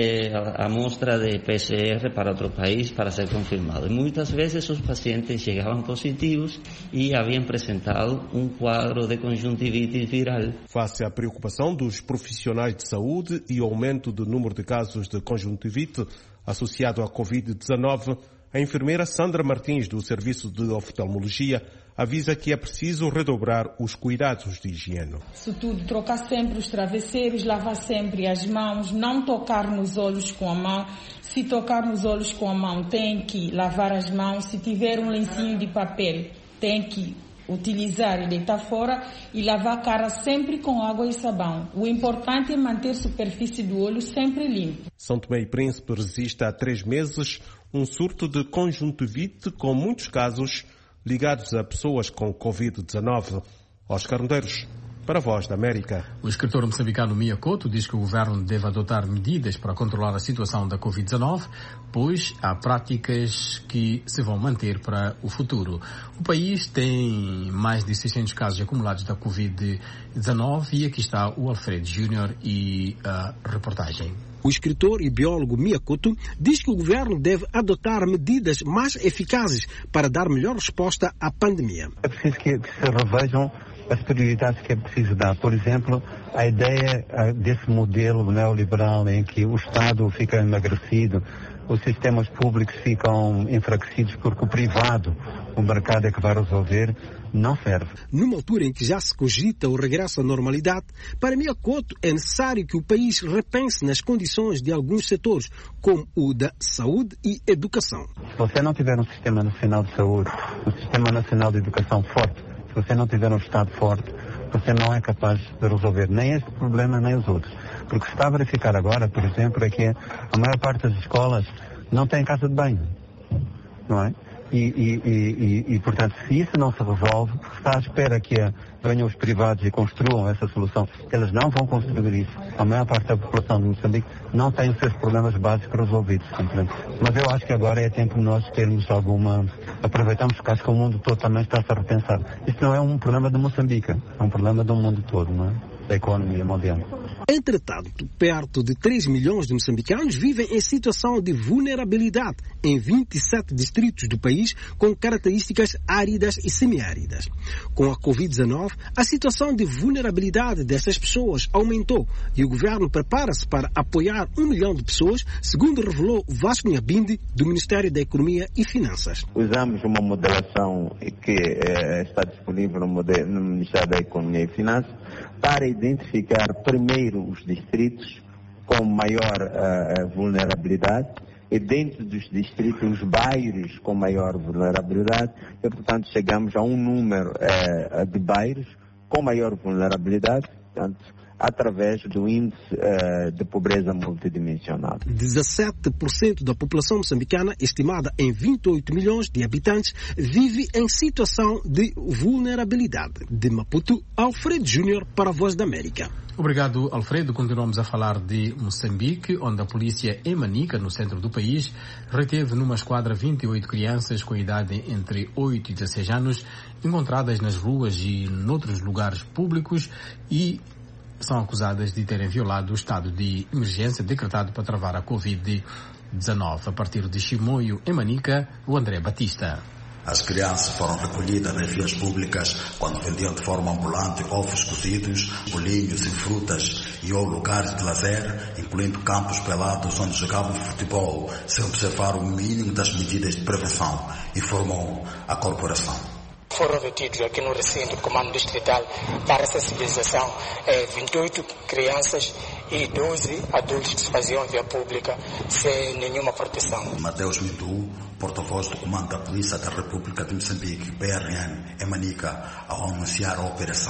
a amostra de PCR para outro país para ser confirmado. E muitas vezes os pacientes chegavam positivos e haviam apresentado um quadro de conjuntivite viral. Face à preocupação dos profissionais de saúde e o aumento do número de casos de conjuntivite associado à Covid-19, a enfermeira Sandra Martins, do Serviço de Oftalmologia, avisa que é preciso redobrar os cuidados de higiene. Isso tudo, trocar sempre os travesseiros, lavar sempre as mãos, não tocar nos olhos com a mão. Se tocar nos olhos com a mão, tem que lavar as mãos. Se tiver um lencinho de papel, tem que utilizar e deitar fora e lavar a cara sempre com água e sabão. O importante é manter a superfície do olho sempre limpa. São Tomé e Príncipe resiste há 3 meses um surto de conjuntivite com muitos casos ligados a pessoas com Covid-19. Oscar Medeiros, para a Voz da América. O escritor moçambicano Mia Couto diz que o governo deve adotar medidas para controlar a situação da Covid-19, pois há práticas que se vão manter para o futuro. O país tem mais de 600 casos acumulados da Covid-19 e aqui está o Alfredo Júnior e a reportagem. O escritor e biólogo Mia Couto diz que o governo deve adotar medidas mais eficazes para dar melhor resposta à pandemia. É preciso que se revejam as prioridades que é preciso dar. Por exemplo, a ideia desse modelo neoliberal em que o Estado fica emagrecido, os sistemas públicos ficam enfraquecidos porque o privado, o mercado é que vai resolver, não serve. Numa altura em que já se cogita o regresso à normalidade, para Mia Couto é necessário que o país repense nas condições de alguns setores, como o da saúde e educação. Se você não tiver um sistema nacional de saúde, um sistema nacional de educação forte, se você não tiver um Estado forte, você não é capaz de resolver nem este problema nem os outros. Porque o que se está a verificar agora, por exemplo, é que a maior parte das escolas não tem casa de banho, não é? E, portanto, se isso não se resolve, está à espera que venham os privados e construam essa solução. Eles não vão construir isso. A maior parte da população de Moçambique não tem os seus problemas básicos resolvidos. Mas eu acho que agora é tempo de nós termos aproveitamos que acho que o mundo todo também está-se a repensar. Isto não é um problema de Moçambique, é um problema do mundo todo, não é? Da economia mundial. Entretanto, perto de 3 milhões de moçambicanos vivem em situação de vulnerabilidade em 27 distritos do país com características áridas e semiáridas. Com a Covid-19, a situação de vulnerabilidade dessas pessoas aumentou e o governo prepara-se para apoiar 1 milhão de pessoas, segundo revelou Vasco Nhambindi, do Ministério da Economia e Finanças. Usamos uma modelação que está disponível no Ministério da Economia e Finanças para identificar primeiro os distritos com maior vulnerabilidade e dentro dos distritos os bairros com maior vulnerabilidade e, portanto, chegamos a um número de bairros com maior vulnerabilidade, portanto, através do índice de pobreza multidimensional. 17% da população moçambicana, estimada em 28 milhões de habitantes, vive em situação de vulnerabilidade. De Maputo, Alfredo Júnior para a Voz da América. Obrigado, Alfredo. Continuamos a falar de Moçambique, onde a polícia em Manica, no centro do país, reteve numa esquadra 28 crianças com idade entre 8 e 16 anos, encontradas nas ruas e noutros lugares públicos e são acusadas de terem violado o estado de emergência decretado para travar a Covid-19. A partir de Chimoio, em Manica, o André Batista. As crianças foram recolhidas nas vias públicas quando vendiam de forma ambulante ovos cozidos, bolinhos e frutas e ou lugares de lazer, incluindo campos pelados onde jogavam futebol, sem observar o mínimo das medidas de prevenção, informou a corporação. Foram retidos aqui no recinto do Comando Distrital para sensibilização 28 crianças e 12 adultos que se faziam via pública sem nenhuma proteção. Mateus Mindu, porta-voz do Comando da Polícia da República de Moçambique, PRM, em Manica, ao anunciar a operação.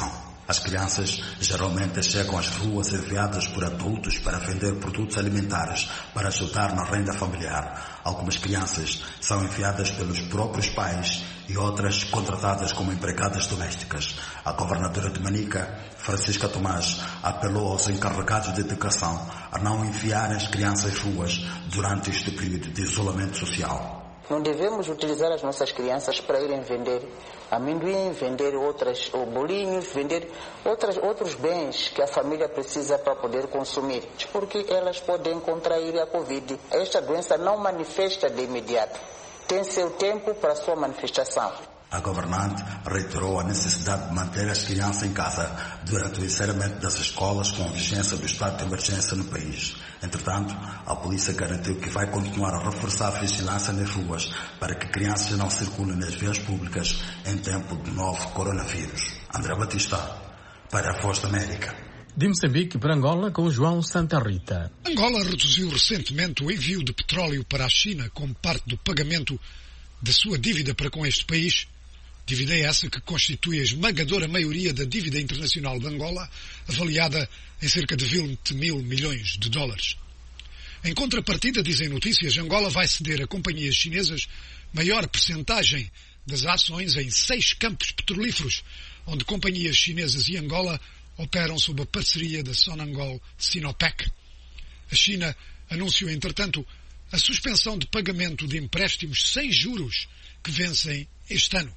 As crianças geralmente chegam às ruas enviadas por adultos para vender produtos alimentares para ajudar na renda familiar. Algumas crianças são enviadas pelos próprios pais e outras contratadas como empregadas domésticas. A governadora de Manica, Francisca Tomás, apelou aos encarregados de educação a não enviarem as crianças às ruas durante este período de isolamento social. Não devemos utilizar as nossas crianças para irem vender amendoim, vender ou bolinhos, vender outros bens que a família precisa para poder consumir, porque elas podem contrair a Covid. Esta doença não manifesta de imediato, tem seu tempo para sua manifestação. A governante reiterou a necessidade de manter as crianças em casa durante o encerramento das escolas com a vigência do estado de emergência no país. Entretanto, a polícia garantiu que vai continuar a reforçar a vigilância nas ruas para que crianças não circulem nas vias públicas em tempo do novo coronavírus. André Batista, para a Voz da América. De Moçambique para Angola, com João Santa Rita. Angola reduziu recentemente o envio de petróleo para a China como parte do pagamento da sua dívida para com este país. Dívida essa que constitui a esmagadora maioria da dívida internacional de Angola, avaliada em cerca de 20 mil milhões de dólares. Em contrapartida, dizem notícias, Angola vai ceder a companhias chinesas maior percentagem das ações em 6 campos petrolíferos, onde companhias chinesas e Angola operam sob a parceria da Sonangol Sinopec. A China anunciou, entretanto, a suspensão de pagamento de empréstimos sem juros que vencem este ano.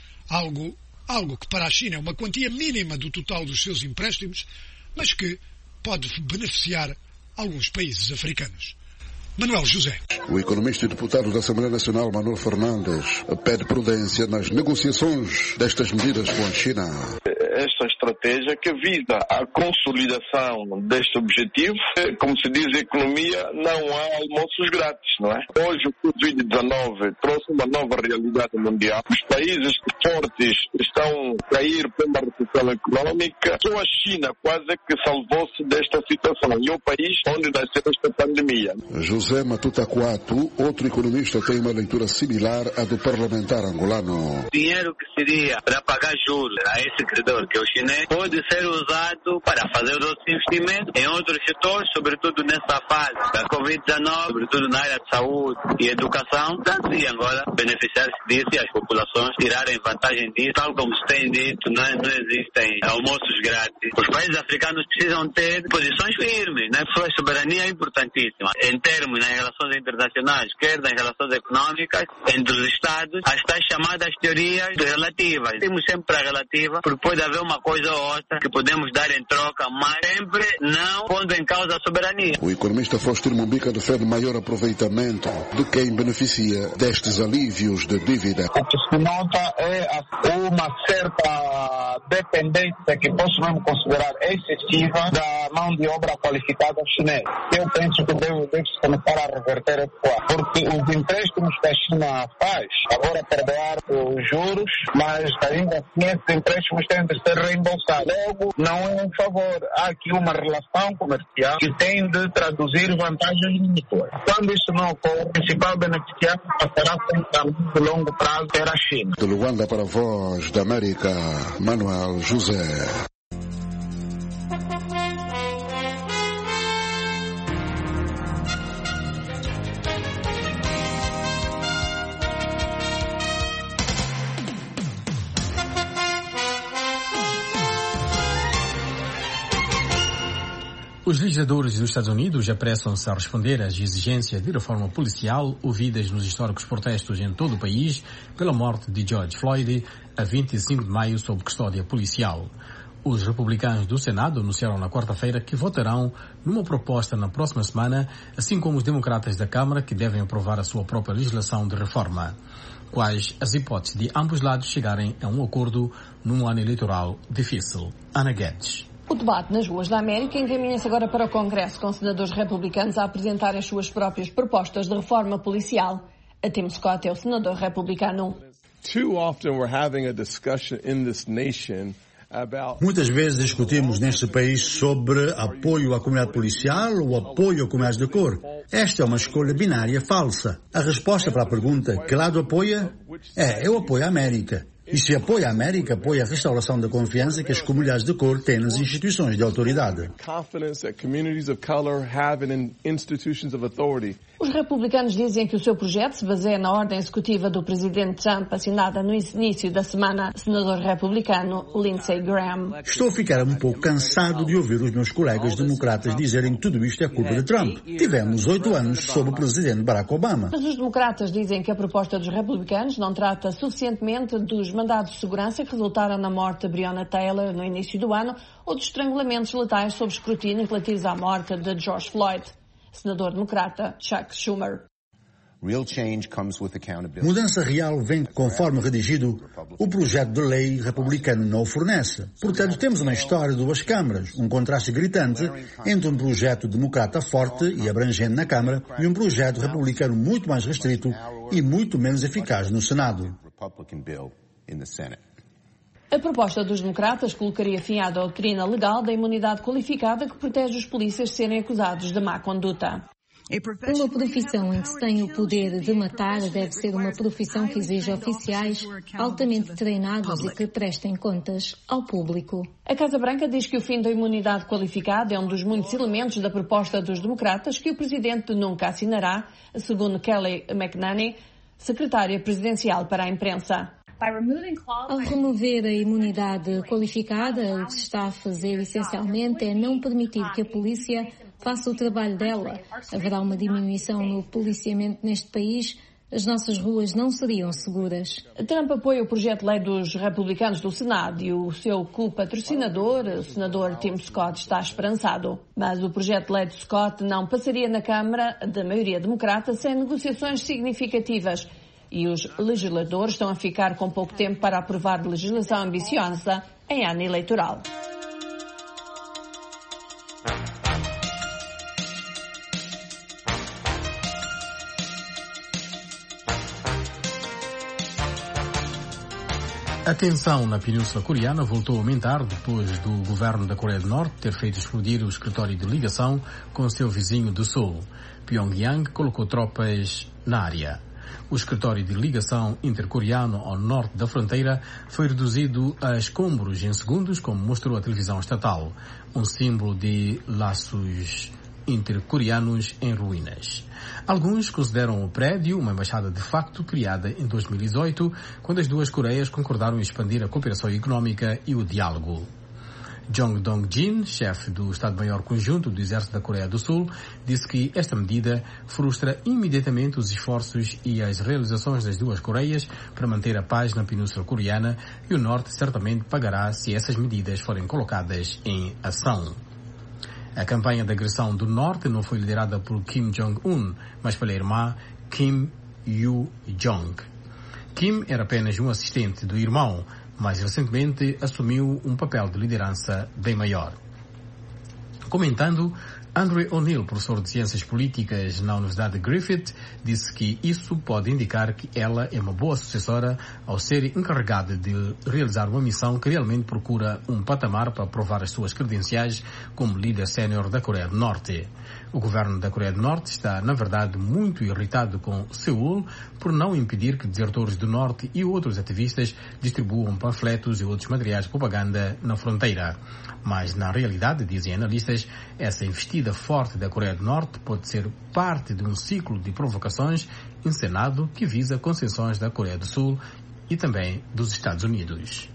Algo que para a China é uma quantia mínima do total dos seus empréstimos, mas que pode beneficiar alguns países africanos. Manuel José. O economista e deputado da Assembleia Nacional, Manuel Fernandes, pede prudência nas negociações destas medidas com a China. Esta estratégia que visa a consolidação deste objetivo, como se diz em economia, não há almoços grátis, não é? Hoje o Covid-19 trouxe uma nova realidade mundial. Os países fortes estão a cair pela recessão econômica. Só a China quase que salvou-se desta situação. E o país onde nasceu esta pandemia. José Matuta Coato, outro economista, tem uma leitura similar à do parlamentar angolano. O dinheiro que seria para pagar juros a esse credor, que é o chinês, pode ser usado para fazer outros investimentos em outros setores, sobretudo nessa fase da Covid-19, sobretudo na área de saúde e educação. Portanto, e agora beneficiar-se disso e as populações tirarem vantagem disso. Tal como se tem dito, não existem almoços grátis. Os países africanos precisam ter posições firmes, né? Sua soberania é importantíssima. Em termos nas relações internacionais, quer nas relações econômicas, entre os Estados, as tais chamadas teorias relativas. Temos sempre a relativa, porque pode haver uma coisa ou outra que podemos dar em troca, mas sempre não pondo em causa a soberania. O economista Faustino Mumbica defende maior aproveitamento de quem beneficia destes alívios de dívida. O que se nota é uma certa dependência que posso mesmo considerar excessiva da mão de obra qualificada chinesa. Eu penso que deve-se começar a reverter porque os empréstimos que a China faz agora perderão os juros, mas ainda assim esses empréstimos têm de ser reembolsados. Logo, não é um favor. Há aqui uma relação comercial que tem de traduzir vantagens mútuas. Quando isso não ocorre, o principal beneficiário passará sempre a muito longo prazo ter a China. De Luanda para a Voz da América, Manuel José. Os legisladores dos Estados Unidos apressam-se a responder às exigências de reforma policial ouvidas nos históricos protestos em todo o país pela morte de George Floyd a 25 de maio sob custódia policial. Os republicanos do Senado anunciaram na quarta-feira que votarão numa proposta na próxima semana, assim como os democratas da Câmara, que devem aprovar a sua própria legislação de reforma. Quais as hipóteses de ambos lados chegarem a um acordo num ano eleitoral difícil? Ana Guedes. O debate nas ruas da América encaminha-se agora para o Congresso, com senadores republicanos a apresentar as suas próprias propostas de reforma policial. A Tim Scott é o senador republicano. Muitas vezes discutimos neste país sobre apoio à comunidade policial ou apoio a comunidades de cor. Esta é uma escolha binária falsa. A resposta para a pergunta, que lado apoia? Eu apoio a América. E se apoia a América, apoia a restauração da confiança que as comunidades de cor têm nas instituições de autoridade. Os republicanos dizem que o seu projeto se baseia na ordem executiva do presidente Trump, assinada no início da semana, senador republicano Lindsey Graham. Estou a ficar um pouco cansado de ouvir os meus colegas democratas dizerem que tudo isto é culpa de Trump. Tivemos 8 anos sob o presidente Barack Obama. Mas os democratas dizem que a proposta dos republicanos não trata suficientemente dos mandados de segurança que resultaram na morte de Breonna Taylor no início do ano ou dos estrangulamentos letais sob escrutínio relativos à morte de George Floyd. Senador democrata Chuck Schumer. Mudança real vem conforme redigido o projeto de lei republicano não o fornece. Portanto, temos na história duas câmaras, um contraste gritante entre um projeto democrata forte e abrangente na Câmara e um projeto republicano muito mais restrito e muito menos eficaz no Senado. A proposta dos democratas colocaria fim à doutrina legal da imunidade qualificada que protege os polícias de serem acusados de má conduta. Uma profissão em que se tem o poder de matar deve ser uma profissão que exige oficiais altamente treinados e que prestem contas ao público. A Casa Branca diz que o fim da imunidade qualificada é um dos muitos elementos da proposta dos democratas que o presidente nunca assinará, segundo Kelly McEnany, secretária presidencial para a imprensa. Ao remover a imunidade qualificada, o que se está a fazer essencialmente é não permitir que a polícia faça o trabalho dela. Haverá uma diminuição no policiamento neste país. As nossas ruas não seriam seguras. Trump apoia o projeto de lei dos republicanos do Senado e o seu co-patrocinador, o senador Tim Scott, está esperançado. Mas o projeto de lei de Scott não passaria na Câmara da maioria democrata sem negociações significativas. E os legisladores estão a ficar com pouco tempo para aprovar legislação ambiciosa em ano eleitoral. A tensão na Península Coreana voltou a aumentar depois do governo da Coreia do Norte ter feito explodir o escritório de ligação com seu vizinho do Sul. Pyongyang colocou tropas na área. O escritório de ligação intercoreano ao norte da fronteira foi reduzido a escombros em segundos, como mostrou a televisão estatal, um símbolo de laços intercoreanos em ruínas. Alguns consideram o prédio uma embaixada de facto criada em 2018, quando as duas Coreias concordaram em expandir a cooperação económica e o diálogo. Jong Dong-jin, chefe do Estado-Maior Conjunto do Exército da Coreia do Sul, disse que esta medida frustra imediatamente os esforços e as realizações das duas Coreias para manter a paz na Península Coreana e o Norte certamente pagará se essas medidas forem colocadas em ação. A campanha de agressão do Norte não foi liderada por Kim Jong-un, mas pela irmã Kim Yoo-jong. Kim era apenas um assistente do irmão, mas recentemente assumiu um papel de liderança bem maior. Comentando, Andrew O'Neill, professor de Ciências Políticas na Universidade de Griffith, disse que isso pode indicar que ela é uma boa sucessora ao ser encarregada de realizar uma missão que realmente procura um patamar para provar as suas credenciais como líder sénior da Coreia do Norte. O governo da Coreia do Norte está, na verdade, muito irritado com Seul por não impedir que desertores do Norte e outros ativistas distribuam panfletos e outros materiais de propaganda na fronteira. Mas, na realidade, dizem analistas, essa investida forte da Coreia do Norte pode ser parte de um ciclo de provocações encenado que visa concessões da Coreia do Sul e também dos Estados Unidos.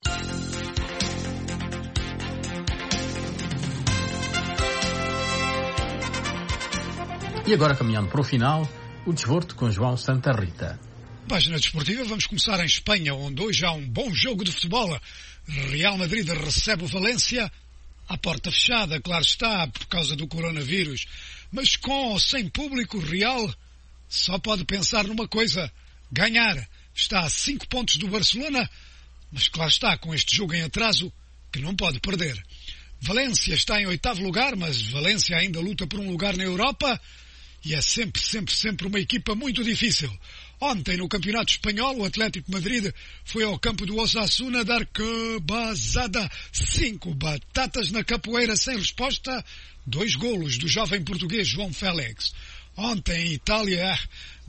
E agora, caminhando para o final, o desporto com João Santa Rita. Página desportiva, vamos começar em Espanha, onde hoje há um bom jogo de futebol. Real Madrid recebe o Valência à porta fechada, claro está, por causa do coronavírus. Mas com ou sem público, o Real só pode pensar numa coisa: ganhar. Está a 5 pontos do Barcelona, mas claro está, com este jogo em atraso, que não pode perder. Valência está em 8º lugar, mas Valência ainda luta por um lugar na Europa. E é sempre uma equipa muito difícil. Ontem, no Campeonato Espanhol, o Atlético Madrid foi ao campo do Osasuna dar cabazada. 5 batatas na capoeira sem resposta. 2 golos do jovem português João Félix. Ontem, em Itália,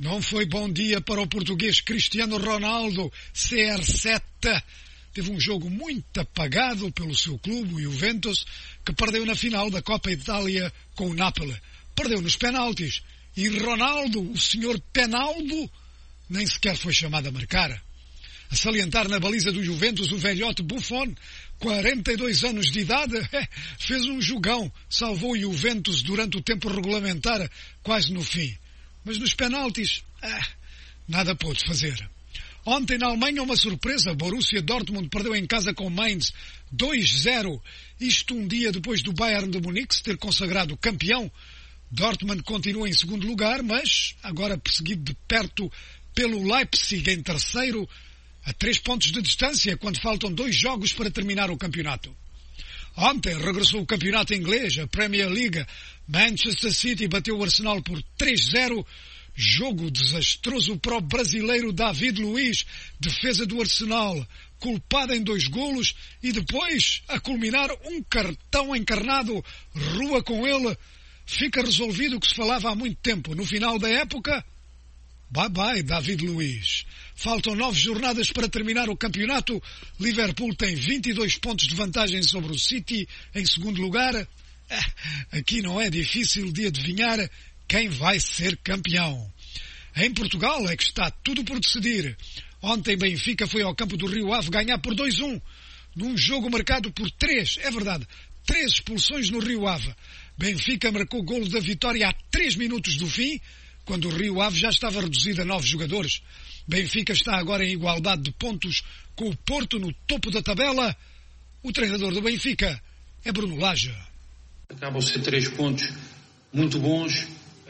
Não foi bom dia para o português Cristiano Ronaldo, CR7. Teve um jogo muito apagado pelo seu clube, o Juventus, que perdeu na final da Copa Itália com o Napoli. Perdeu nos penaltis. E Ronaldo, o senhor Penaldo, nem sequer foi chamado a marcar. A salientar na baliza do Juventus o velhote Buffon, 42 anos de idade, fez um jogão, salvou o Juventus durante o tempo regulamentar, quase no fim. Mas nos penaltis, nada pôde fazer. Ontem na Alemanha uma surpresa, Borussia Dortmund perdeu em casa com Mainz 2-0, isto um dia depois do Bayern de Munique se ter consagrado campeão. Dortmund continua em segundo lugar, mas agora perseguido de perto pelo Leipzig em terceiro, a 3 pontos de distância, quando faltam 2 jogos para terminar o campeonato. Ontem regressou o campeonato inglês, a Premier League. Manchester City bateu o Arsenal por 3-0. Jogo desastroso para o brasileiro David Luiz, defesa do Arsenal, culpado em 2 golos e depois, a culminar, um cartão encarnado, rua com ele. Fica resolvido o que se falava há muito tempo. No final da época, bye-bye, David Luiz. Faltam 9 jornadas para terminar o campeonato. Liverpool tem 22 pontos de vantagem sobre o City em segundo lugar. Aqui não é difícil de adivinhar quem vai ser campeão. Em Portugal é que está tudo por decidir. Ontem Benfica foi ao campo do Rio Ave ganhar por 2-1. Num jogo marcado por 3 expulsões no Rio Ave. Benfica marcou o golo da vitória a 3 minutos do fim, quando o Rio Ave já estava reduzido a 9 jogadores. Benfica está agora em igualdade de pontos com o Porto no topo da tabela. O treinador do Benfica é Bruno Lage. Acabam a ser 3 pontos muito bons,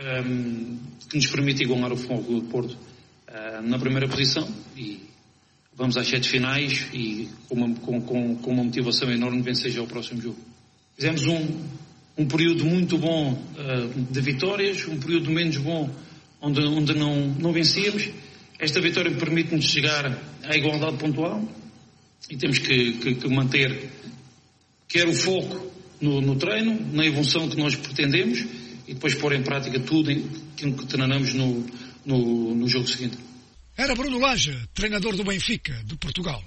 que nos permite igualar o Futebol Clube do Porto na primeira posição, e vamos às 7 finais e com uma motivação enorme de vencer já o próximo jogo. Fizemos um período muito bom de vitórias, um período menos bom onde não vencíamos. Esta vitória permite-nos chegar à igualdade pontual e temos que manter quer o foco no treino, na evolução que nós pretendemos, e depois pôr em prática tudo aquilo que treinamos no jogo seguinte. Era Bruno Lage, treinador do Benfica, de Portugal.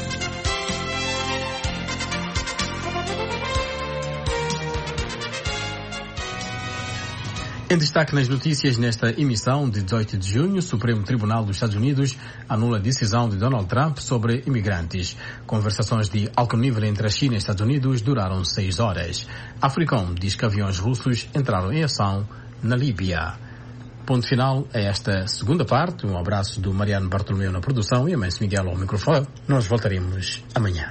Em destaque nas notícias nesta emissão de 18 de junho, o Supremo Tribunal dos Estados Unidos anula a decisão de Donald Trump sobre imigrantes. Conversações de alto nível entre a China e os Estados Unidos duraram 6 horas. A Africom diz que aviões russos entraram em ação na Líbia. Ponto final a esta segunda parte. Um abraço do Mariano Bartolomeu na produção e a Mendes Miguel ao microfone. Nós voltaremos amanhã.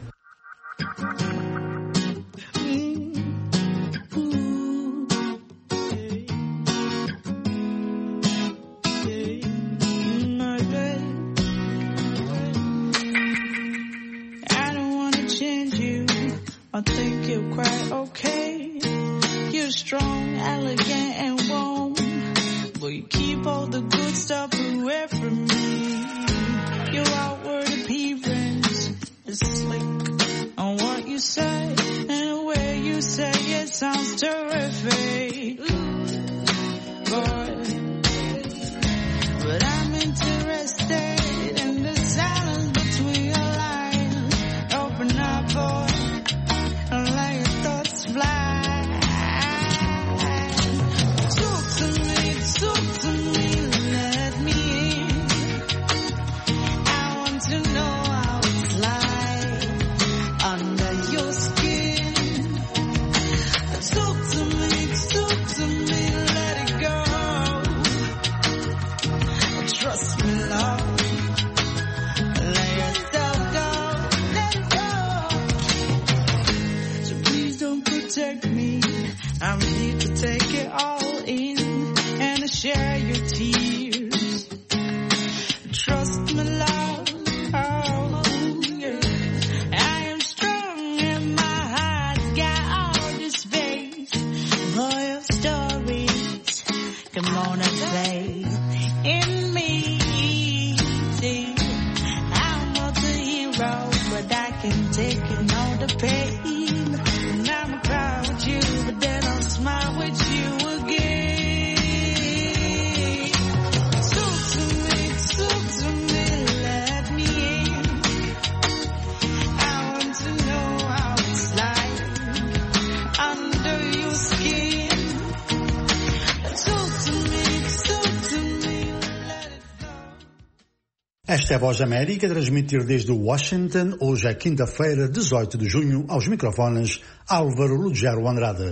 I think you're quite okay. You're strong, elegant, and warm, but you keep all the good stuff away from me. Your outward appearance is slick on what you say, and the way you say it sounds terrific. But I'm interested in the silence between your lines. Open up, boy. Let your thoughts fly. Talk to me, let me in. I want to know how it's like under your skin. Talk to me, let it go. Trust me, love. Let yourself go, let it go. So please don't protect me. I'm here to take it all in and to share your tears. Trust me, love. Oh, yeah. I am strong and my heart's got all this space for your stories. Come on and play in me. See, I'm not the hero, but I can take in all the pain. And I'ma cry with you, but then I'll smile with you again. Esta é a Voz da América, a transmitir desde Washington. Hoje é quinta-feira, 18 de junho, aos microfones Álvaro Lugero Andrade.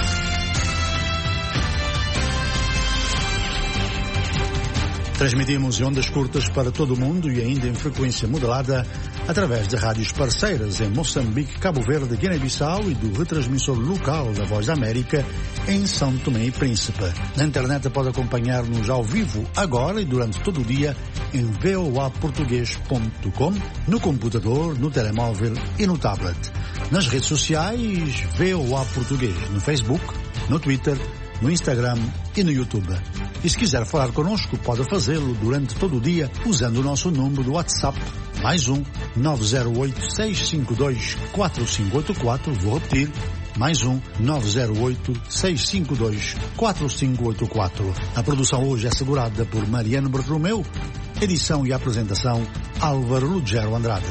Transmitimos em ondas curtas para todo o mundo e ainda em frequência modulada através de rádios parceiras em Moçambique, Cabo Verde, Guiné-Bissau e do retransmissor local da Voz da América em São Tomé e Príncipe. Na internet pode acompanhar-nos ao vivo agora e durante todo o dia em voaportugues.com, no computador, no telemóvel e no tablet. Nas redes sociais, VOA Português, no Facebook, no Twitter, no Instagram e no YouTube. E se quiser falar connosco, pode fazê-lo durante todo o dia usando o nosso número do WhatsApp, mais 908-652-4584, vou repetir, mais 908-652-4584. A produção hoje é assegurada por Mariano Bartolomeu, edição e apresentação Álvaro Lugero Andrade.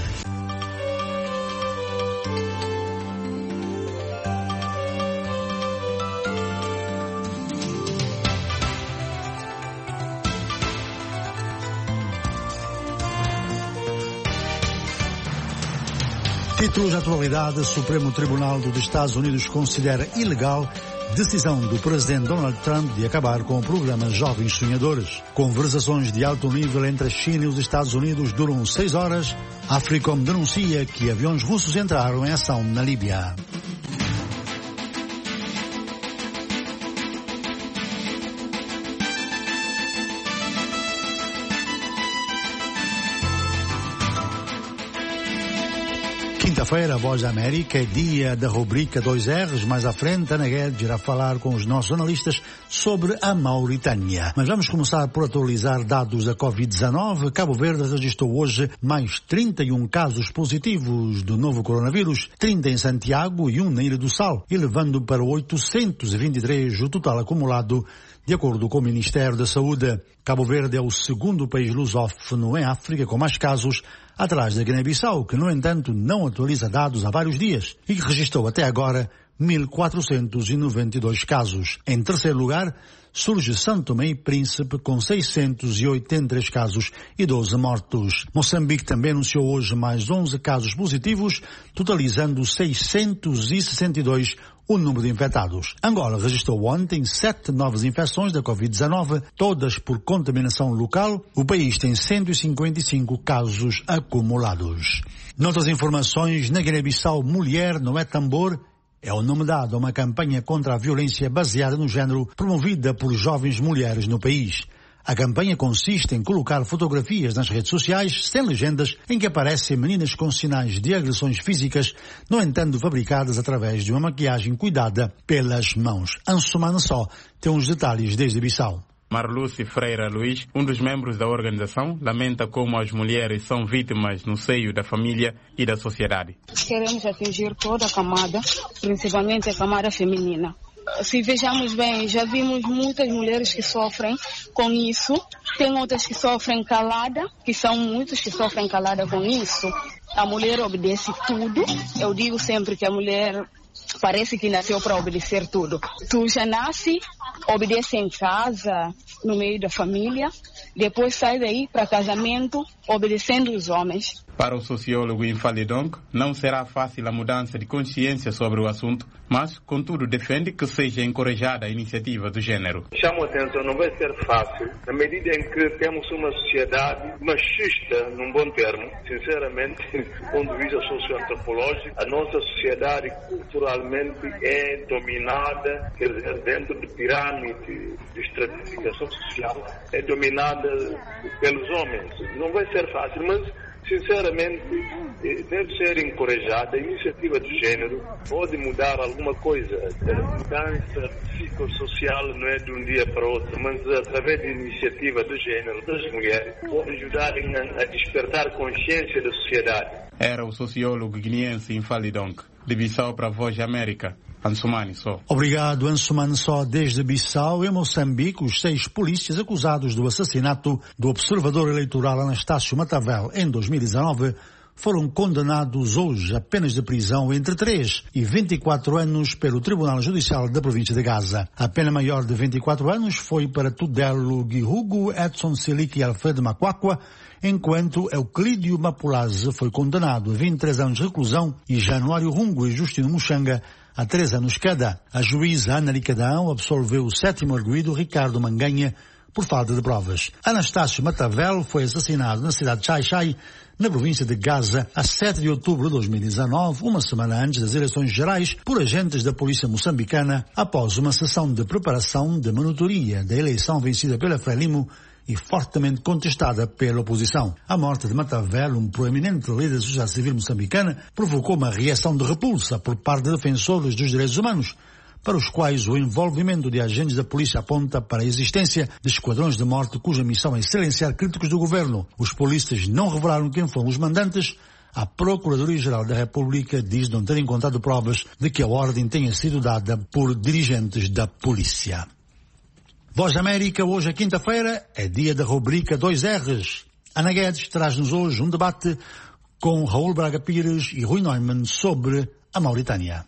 Títulos de atualidade: Supremo Tribunal dos Estados Unidos considera ilegal decisão do presidente Donald Trump de acabar com o programa Jovens Sonhadores. Conversações de alto nível entre a China e os Estados Unidos duram 6 horas. A Africom denuncia que aviões russos entraram em ação na Líbia. Quinta-feira, a Voz da América, é dia da rubrica 2Rs. Mais à frente, Ana Guedes irá falar com os nossos analistas sobre a Mauritânia. Mas vamos começar por atualizar dados da Covid-19. Cabo Verde registrou hoje mais 31 casos positivos do novo coronavírus, 30 em Santiago e 1 na Ilha do Sal, elevando para 823 o total acumulado, de acordo com o Ministério da Saúde. Cabo Verde é o segundo país lusófono em África com mais casos, atrás da Guiné-Bissau, que, no entanto, não atualiza dados há vários dias e que registrou até agora 1.492 casos. Em terceiro lugar, surge São Tomé e Príncipe com 683 casos e 12 mortos. Moçambique também anunciou hoje mais 11 casos positivos, totalizando 662 o número de infectados. Angola registrou ontem 7 novas infecções da Covid-19, todas por contaminação local. O país tem 155 casos acumulados. Noutras informações, na Guiné-Bissau, Mulher Não é Tambor é o nome dado a uma campanha contra a violência baseada no género promovida por jovens mulheres no país. A campanha consiste em colocar fotografias nas redes sociais sem legendas em que aparecem meninas com sinais de agressões físicas, no entanto fabricadas através de uma maquiagem cuidada pelas mãos. Ansumana Só tem uns detalhes desde Bissau. Marluce Freira Luiz, um dos membros da organização, lamenta como as mulheres são vítimas no seio da família e da sociedade. Queremos atingir toda a camada, principalmente a camada feminina. Se vejamos bem, já vimos muitas mulheres que sofrem com isso. Tem outras que sofrem calada, que são muitos que sofrem calada com isso. A mulher obedece tudo. Eu digo sempre que a mulher parece que nasceu para obedecer tudo. Tu já nasce, obedece em casa, no meio da família, depois sai daí para casamento, obedecendo os homens. Para o sociólogo Infalidong, não será fácil a mudança de consciência sobre o assunto, mas, contudo, defende que seja encorajada a iniciativa do gênero. Chamo a atenção, não vai ser fácil, na medida em que temos uma sociedade machista, num bom termo, sinceramente, do ponto de vista socioantropológico, a nossa sociedade culturalmente é dominada, quer dizer, dentro de pirâmide de estratificação social, é dominada pelos homens. Não vai ser fácil, mas sinceramente, deve ser encorajada. A iniciativa de género pode mudar alguma coisa. A mudança psicossocial não é de um dia para o outro, mas através da iniciativa de género das mulheres pode ajudarem a despertar consciência da sociedade. Era o sociólogo guineense Infalidong, de Bissau para a Voz da América. Ansumani Só. Obrigado, Ansumani Só. Desde Bissau, em Moçambique, os 6 polícias acusados do assassinato do observador eleitoral Anastácio Matavel em 2019 foram condenados hoje a penas de prisão entre 3 e 24 anos pelo Tribunal Judicial da província de Gaza. A pena maior de 24 anos foi para Tudelo Gihugu, Edson Siliki e Alfredo Makwakwa, enquanto Euclídio Mapulaze foi condenado a 23 anos de reclusão e Januário Rungo e Justino Muxanga a 3 anos cada. A juíza Ana Licadão absolveu o 7º arguido Ricardo Manganha por falta de provas. Anastácio Matavel foi assassinado na cidade de Xai-Xai, na província de Gaza, a 7 de outubro de 2019, uma semana antes das eleições gerais, por agentes da polícia moçambicana, após uma sessão de preparação de monitoria da eleição vencida pela Frelimo e fortemente contestada pela oposição. A morte de Matavel, um proeminente líder da sociedade civil moçambicana, provocou uma reação de repulsa por parte de defensores dos direitos humanos, para os quais o envolvimento de agentes da polícia aponta para a existência de esquadrões de morte cuja missão é silenciar críticos do governo. Os policistas não revelaram quem foram os mandantes. A Procuradoria-Geral da República diz não ter encontrado provas de que a ordem tenha sido dada por dirigentes da polícia. Voz da América, hoje é quinta-feira, é dia da rubrica 2Rs. Ana Guedes traz-nos hoje um debate com Raul Braga Pires e Rui Neumann sobre a Mauritânia.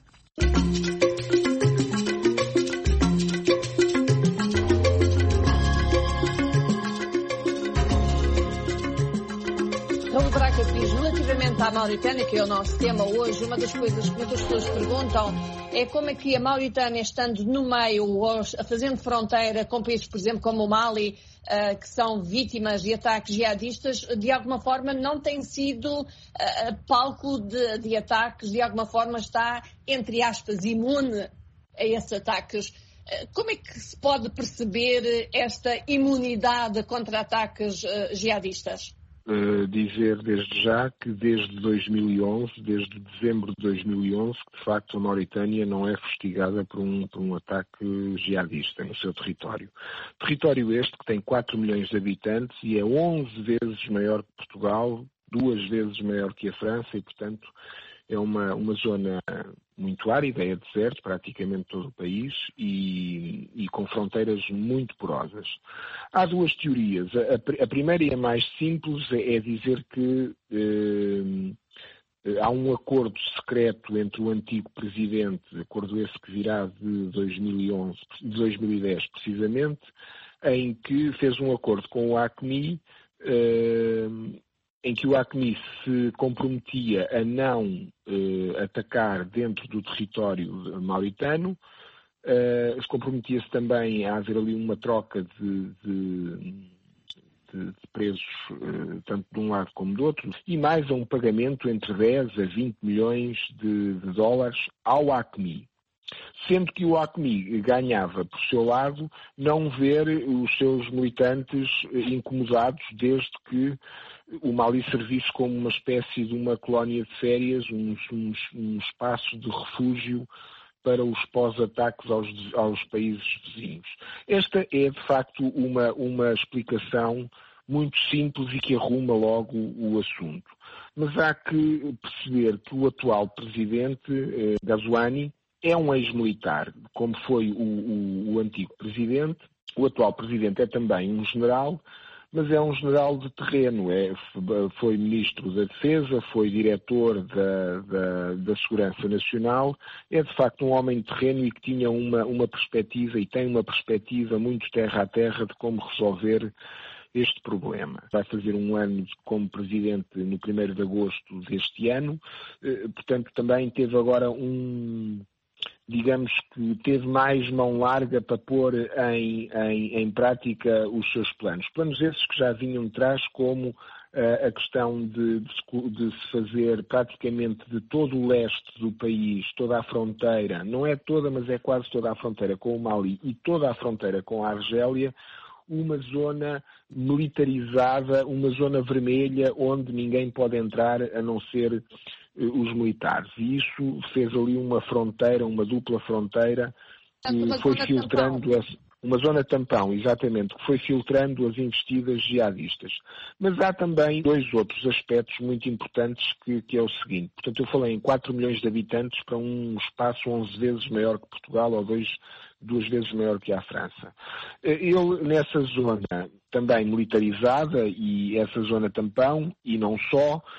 Relativamente à Mauritânia, que é o nosso tema hoje, uma das coisas que muitas pessoas perguntam é como é que a Mauritânia, estando no meio, ou fazendo fronteira com países, por exemplo, como o Mali, que são vítimas de ataques jihadistas, de alguma forma não tem sido palco de ataques, de alguma forma está, entre aspas, imune a esses ataques. Como é que se pode perceber esta imunidade contra ataques jihadistas? Dizer desde já que desde 2011, desde dezembro de 2011, que de facto a Mauritânia não é fustigada por um ataque jihadista no seu território. Território este que tem 4 milhões de habitantes e é 11 vezes maior que Portugal, 2 vezes maior que a França e, portanto, é uma zona muito árida, é deserto, praticamente todo o país, e com fronteiras muito porosas. Há duas teorias. A primeira e a mais simples é dizer que há um acordo secreto entre o antigo presidente, acordo esse que virá de 2010 precisamente, em que fez um acordo com o AQMI, em que o AQMI se comprometia a não atacar dentro do território mauritano, se comprometia-se também a haver ali uma troca de presos, tanto de um lado como do outro, e mais a um pagamento entre 10 a 20 milhões de dólares ao AQMI. Sendo que o AQMI ganhava, por seu lado, não ver os seus militantes incomodados desde que o Mali servisse como uma espécie de uma colónia de férias, um espaço de refúgio para os pós-ataques aos países vizinhos. Esta é, de facto, uma explicação muito simples e que arruma logo o assunto. Mas há que perceber que o atual presidente, Ghazouani, é um ex-militar, como foi o antigo presidente. O atual presidente é também um general, mas é um general de terreno. Foi ministro da Defesa, foi diretor da Segurança Nacional. É, de facto, um homem de terreno e que tinha uma perspectiva e tem uma perspectiva muito terra a terra de como resolver este problema. Vai fazer um ano como presidente no 1º de agosto deste ano. Portanto, também teve agora digamos que teve mais mão larga para pôr em prática os seus planos. Planos esses que já vinham de trás, como a questão de se fazer praticamente de todo o leste do país, toda a fronteira, não é toda, mas é quase toda a fronteira com o Mali e toda a fronteira com a Argélia, uma zona militarizada, uma zona vermelha, onde ninguém pode entrar a não ser os militares. E isso fez ali uma fronteira, uma dupla fronteira, que foi filtrando uma zona tampão, exatamente, que foi filtrando as investidas jihadistas. Mas há também dois outros aspectos muito importantes que é o seguinte. Portanto, eu falei em 4 milhões de habitantes para um espaço 11 vezes maior que Portugal ou 2 vezes maior que a França. Ele, nessa zona também militarizada, e essa zona tampão, e não só,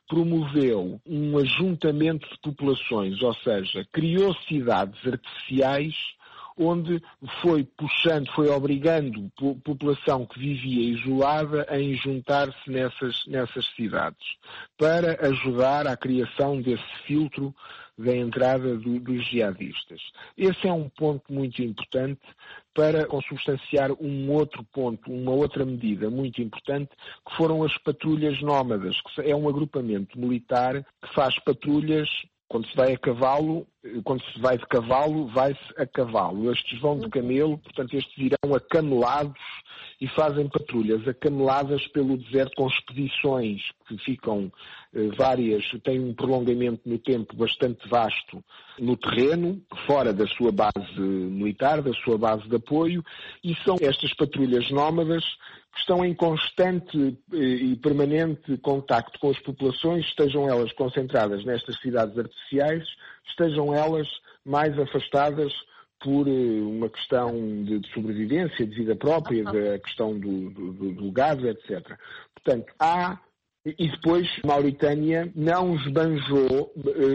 promoveu um ajuntamento de populações, ou seja, criou cidades artificiais onde foi obrigando a população que vivia isolada a juntar-se nessas cidades, para ajudar à criação desse filtro da entrada dos jihadistas. Esse é um ponto muito importante para consubstanciar um outro ponto, uma outra medida muito importante, que foram as patrulhas nómadas, que é um agrupamento militar que faz patrulhas. Quando se vai a cavalo, quando se vai de cavalo, vai-se a cavalo. Estes vão de camelo, portanto estes irão acamelados e fazem patrulhas acameladas pelo deserto com expedições que ficam várias, têm um prolongamento no tempo bastante vasto no terreno, fora da sua base militar, da sua base de apoio, e são estas patrulhas nómadas que estão em constante e permanente contacto com as populações, estejam elas concentradas nestas cidades artificiais, estejam elas mais afastadas por uma questão de sobrevivência, de vida própria, da questão do gás, etc. Portanto, e depois a Mauritânia não esbanjou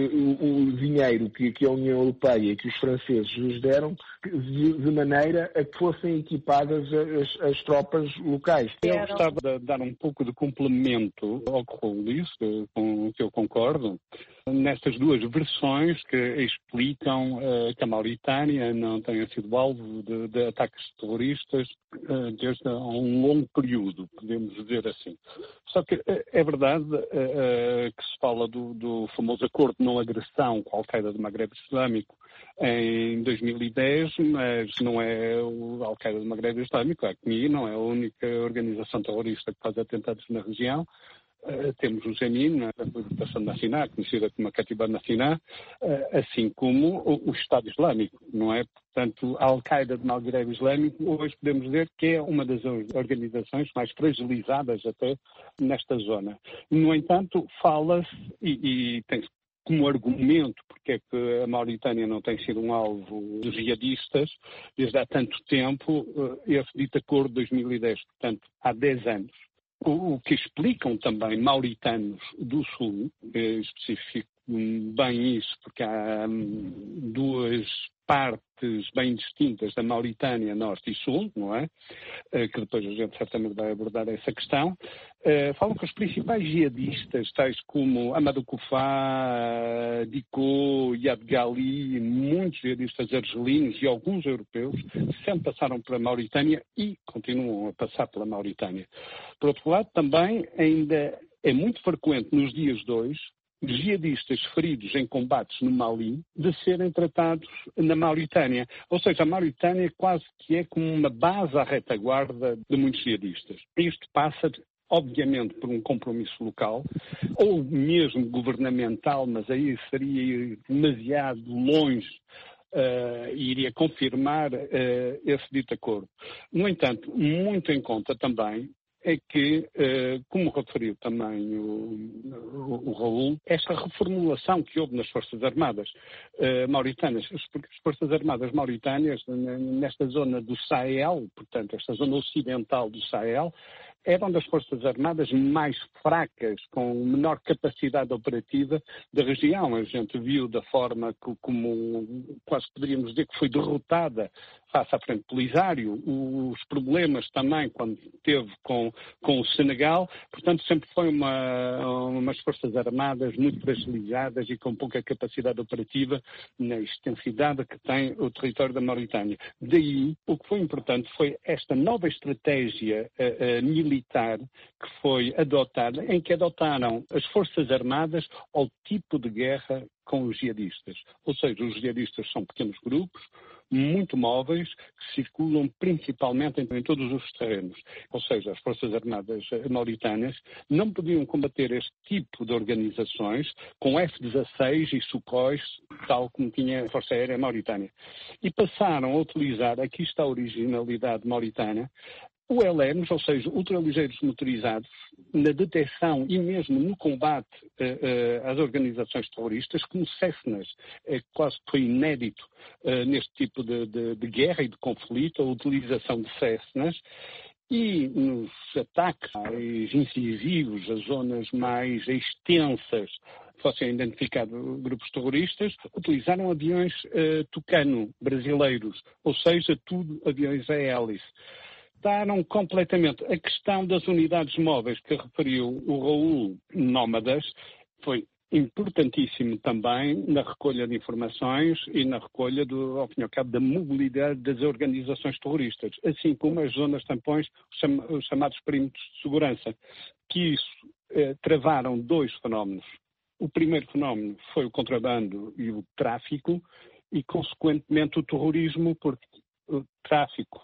o dinheiro que a União Europeia e que os franceses lhes deram de maneira a que fossem equipadas as tropas locais. Eu gostava de dar um pouco de complemento ao que Raul disse, com o que eu concordo, nestas duas versões que explicam que a Mauritânia não tenha sido alvo de ataques terroristas desde há um longo período, podemos dizer assim. Só que é verdade que se fala do famoso acordo de não agressão com a Al-Qaeda do Maghreb Islâmico em 2010, mas não é o Al-Qaeda do Maghreb Islâmico, a AQMI não é a única organização terrorista que faz atentados na região. Temos o Jenin, a Libertação Nacional, conhecida como a Katiba Nacional, assim como o Estado Islâmico, não é? Portanto, a Al-Qaeda do Maghreb Islâmico, hoje podemos dizer que é uma das organizações mais fragilizadas até nesta zona. No entanto, fala-se e tem-se como argumento porque é que a Mauritânia não tem sido um alvo de jihadistas desde há tanto tempo, esse dito acordo de 2010, portanto, há 10 anos. O que explicam também mauritanos do Sul, especifico bem isso, porque há duas partes bem distintas da Mauritânia, Norte e Sul, não é? Que depois a gente certamente vai abordar essa questão. Falam que os principais jihadistas, tais como Amadou Koufa, Diko, Yad Ghali, muitos jihadistas argelinos e alguns europeus, sempre passaram pela Mauritânia e continuam a passar pela Mauritânia. Por outro lado, também ainda é muito frequente nos dias de hoje jihadistas feridos em combates no Mali de serem tratados na Mauritânia. Ou seja, a Mauritânia quase que é como uma base à retaguarda de muitos jihadistas. Isto passa, obviamente, por um compromisso local, ou mesmo governamental, mas aí seria demasiado longe e iria confirmar esse dito acordo. No entanto, muito em conta também é que, como referiu também o Raul, esta reformulação que houve nas Forças Armadas mauritânias, porque as Forças Armadas mauritânias, nesta zona do Sahel, portanto, esta zona ocidental do Sahel, eram das Forças Armadas mais fracas, com menor capacidade operativa da região. A gente viu da forma como quase poderíamos dizer que foi derrotada face à Frente Polisário, os problemas também quando teve com o Senegal, portanto sempre foi umas Forças Armadas muito fragilizadas e com pouca capacidade operativa na extensidade que tem o território da Mauritânia. Daí, o que foi importante foi esta nova estratégia militar que foi adotada, em que adotaram as Forças Armadas ao tipo de guerra com os jihadistas. Ou seja, os jihadistas são pequenos grupos, muito móveis, que circulam principalmente em todos os terrenos. Ou seja, as Forças Armadas mauritânias não podiam combater este tipo de organizações com F-16 e Sukhoi, tal como tinha a Força Aérea Mauritânia. E passaram a utilizar, aqui está a originalidade mauritânia, ULMs, ou seja, ultraligeiros motorizados, na detecção e mesmo no combate às organizações terroristas, como Cessnas, quase foi inédito neste tipo de guerra e de conflito, a utilização de Cessnas, E nos ataques mais incisivos, as zonas mais extensas, fossem identificados grupos terroristas, utilizaram aviões Tucano brasileiros, ou seja, tudo aviões a hélice. Daram completamente a questão das unidades móveis que referiu o Raul, nómadas, foi importantíssimo também na recolha de informações e na recolha, ao fim e ao cabo, da mobilidade das organizações terroristas, assim como as zonas tampões, os chamados perímetros de segurança, que isso travaram dois fenómenos. O primeiro fenómeno foi o contrabando e o tráfico e, consequentemente, o terrorismo, porque o tráfico,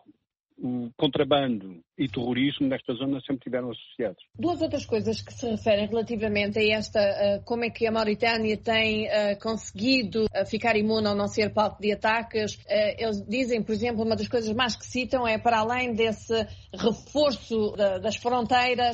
o contrabando e terrorismo nesta zona sempre estiveram associados. Duas outras coisas que se referem relativamente a esta, como é que a Mauritânia tem conseguido ficar imune ao não ser palco de ataques. Eles dizem, por exemplo, uma das coisas mais que citam é, para além desse reforço das fronteiras,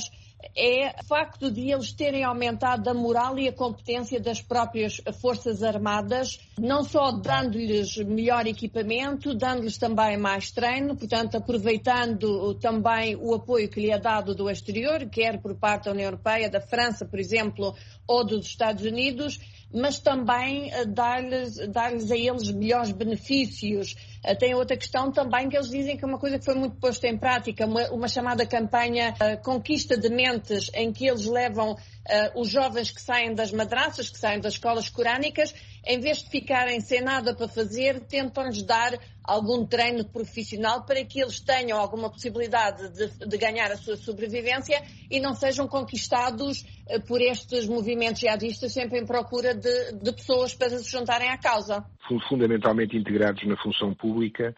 é o facto de eles terem aumentado a moral e a competência das próprias Forças Armadas, não só dando-lhes melhor equipamento, dando-lhes também mais treino, portanto, aproveitando também o apoio que lhe é dado do exterior, quer por parte da União Europeia, da França, por exemplo, ou dos Estados Unidos, mas também dar-lhes a eles melhores benefícios. Tem outra questão também que eles dizem que é uma coisa que foi muito posta em prática, uma chamada campanha Conquista de Mentes, em que eles levam os jovens que saem das madraças, que saem das escolas corânicas, em vez de ficarem sem nada para fazer, tentam-lhes dar algum treino profissional para que eles tenham alguma possibilidade de ganhar a sua sobrevivência e não sejam conquistados por estes movimentos jihadistas sempre em procura de pessoas para se juntarem à causa. Fundamentalmente integrados na função pública.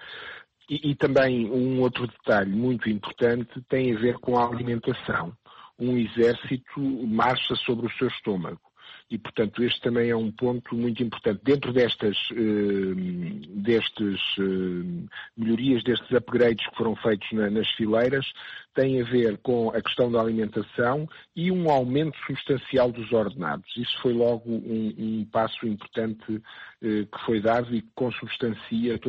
E também um outro detalhe muito importante tem a ver com a alimentação. Um exército marcha sobre o seu estômago. E, portanto, este também é um ponto muito importante. Dentro destas melhorias, destes upgrades que foram feitos nas fileiras, tem a ver com a questão da alimentação e um aumento substancial dos ordenados. Isso foi logo um passo importante que foi dado e que consubstancia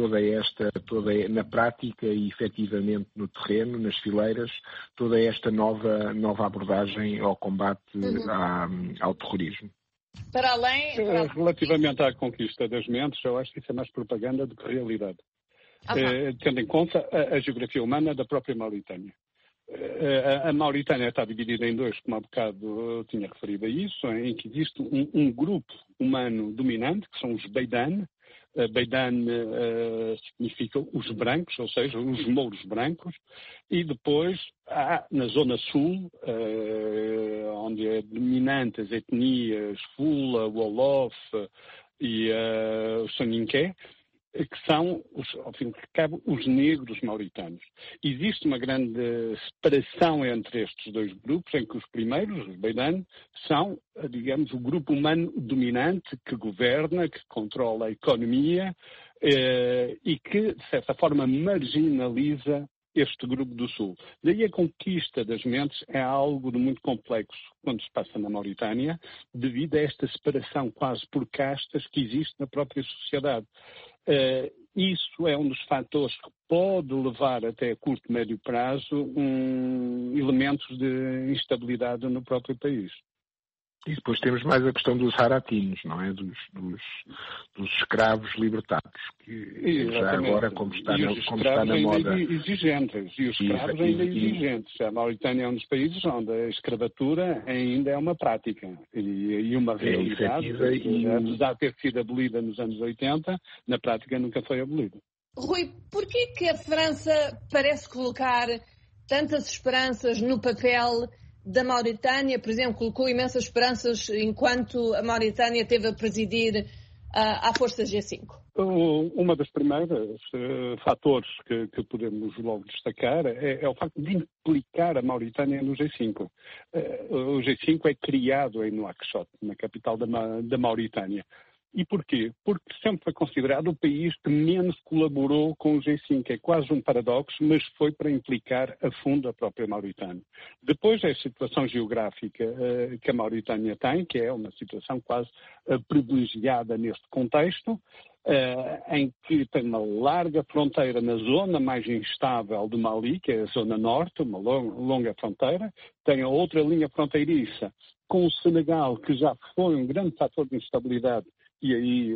na prática e efetivamente no terreno, nas fileiras, toda esta nova abordagem ao combate ao terrorismo. Para além... Relativamente à conquista das mentes, eu acho que isso é mais propaganda do que realidade. Tendo em conta a geografia humana da própria Mauritânia. A Mauritânia está dividida em dois, como há bocado eu tinha referido a isso, em que existe um grupo humano dominante, que são os Beidan. Beidan significa os brancos, ou seja, os mouros brancos, e depois há na zona sul, onde é dominante as etnias Fula, Wolof e o Soninké, que são, ao fim de cabo, os negros mauritanos. Existe uma grande separação entre estes dois grupos, em que os primeiros, os Beidan, são, digamos, o grupo humano dominante que governa, que controla a economia e que, de certa forma, marginaliza este grupo do Sul. Daí a conquista das mentes é algo de muito complexo quando se passa na Mauritânia, devido a esta separação quase por castas que existe na própria sociedade. Isso é um dos fatores que pode levar até a curto e médio prazo elementos de instabilidade no próprio país. E depois temos mais a questão dos haratinos, não é? Dos escravos libertados, que já agora, como está na moda... Exigentes, e os escravos ainda exigentes. A Mauritânia é um dos países onde a escravatura ainda é uma prática e uma realidade, apesar de ter sido abolida nos anos 80, na prática nunca foi abolida. Rui, porquê que a França parece colocar tantas esperanças no papel da Mauritânia? Por exemplo, colocou imensas esperanças enquanto a Mauritânia teve a presidir à Força G5? Uma das primeiras fatores que podemos logo destacar é o facto de implicar a Mauritânia no G5. O G5 é criado em Nouakchott, na capital da Mauritânia. E porquê? Porque sempre foi considerado o país que menos colaborou com o G5, que é quase um paradoxo, mas foi para implicar a fundo a própria Mauritânia. Depois é a situação geográfica que a Mauritânia tem, que é uma situação quase privilegiada neste contexto, em que tem uma larga fronteira na zona mais instável do Mali, que é a zona norte, uma longa fronteira, tem a outra linha fronteiriça com o Senegal, que já foi um grande fator de instabilidade. E aí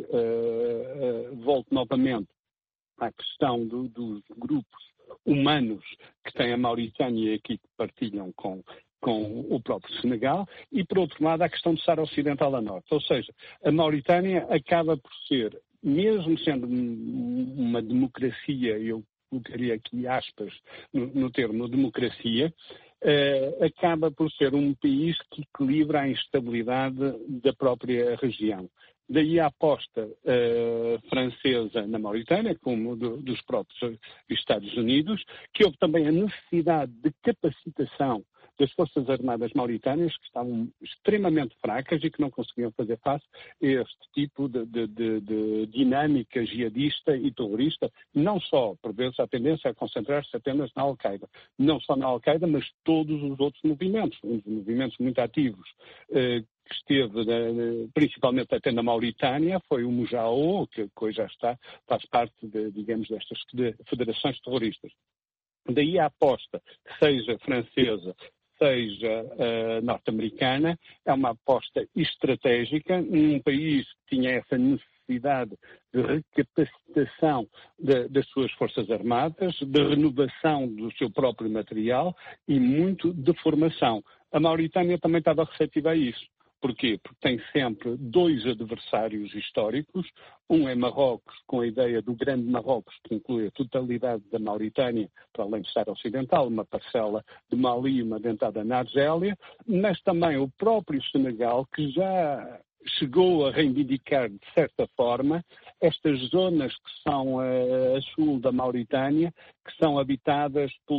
volto novamente à questão dos grupos humanos que tem a Mauritânia aqui que partilham com o próprio Senegal, e por outro lado a questão do Saara Ocidental a Norte. Ou seja, a Mauritânia acaba por ser, mesmo sendo uma democracia, eu colocaria aqui aspas no termo democracia, acaba por ser um país que equilibra a instabilidade da própria região. Daí a aposta francesa na Mauritânia, como dos próprios Estados Unidos, que houve também a necessidade de capacitação das Forças Armadas Mauritânias, que estavam extremamente fracas e que não conseguiam fazer face a este tipo de dinâmica jihadista e terrorista, não só, por vezes, a tendência a concentrar-se apenas na Al-Qaeda. Não só na Al-Qaeda, mas todos os outros movimentos, uns movimentos muito ativos, que esteve principalmente até na Mauritânia, foi o Mujao, que hoje já faz parte, digamos, destas federações terroristas. Daí a aposta, seja francesa, seja norte-americana, é uma aposta estratégica num país que tinha essa necessidade de recapacitação das suas forças armadas, de renovação do seu próprio material e muito de formação. A Mauritânia também estava receptiva a isso. Porquê? Porque tem sempre dois adversários históricos. Um é Marrocos, com a ideia do grande Marrocos, que inclui a totalidade da Mauritânia, para além do Saara Ocidental, uma parcela de Mali e uma dentada na Argélia, mas também o próprio Senegal, que já chegou a reivindicar, de certa forma, estas zonas que são a sul da Mauritânia, que são habitadas por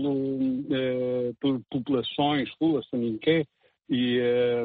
populações, Fula-Saninqué, e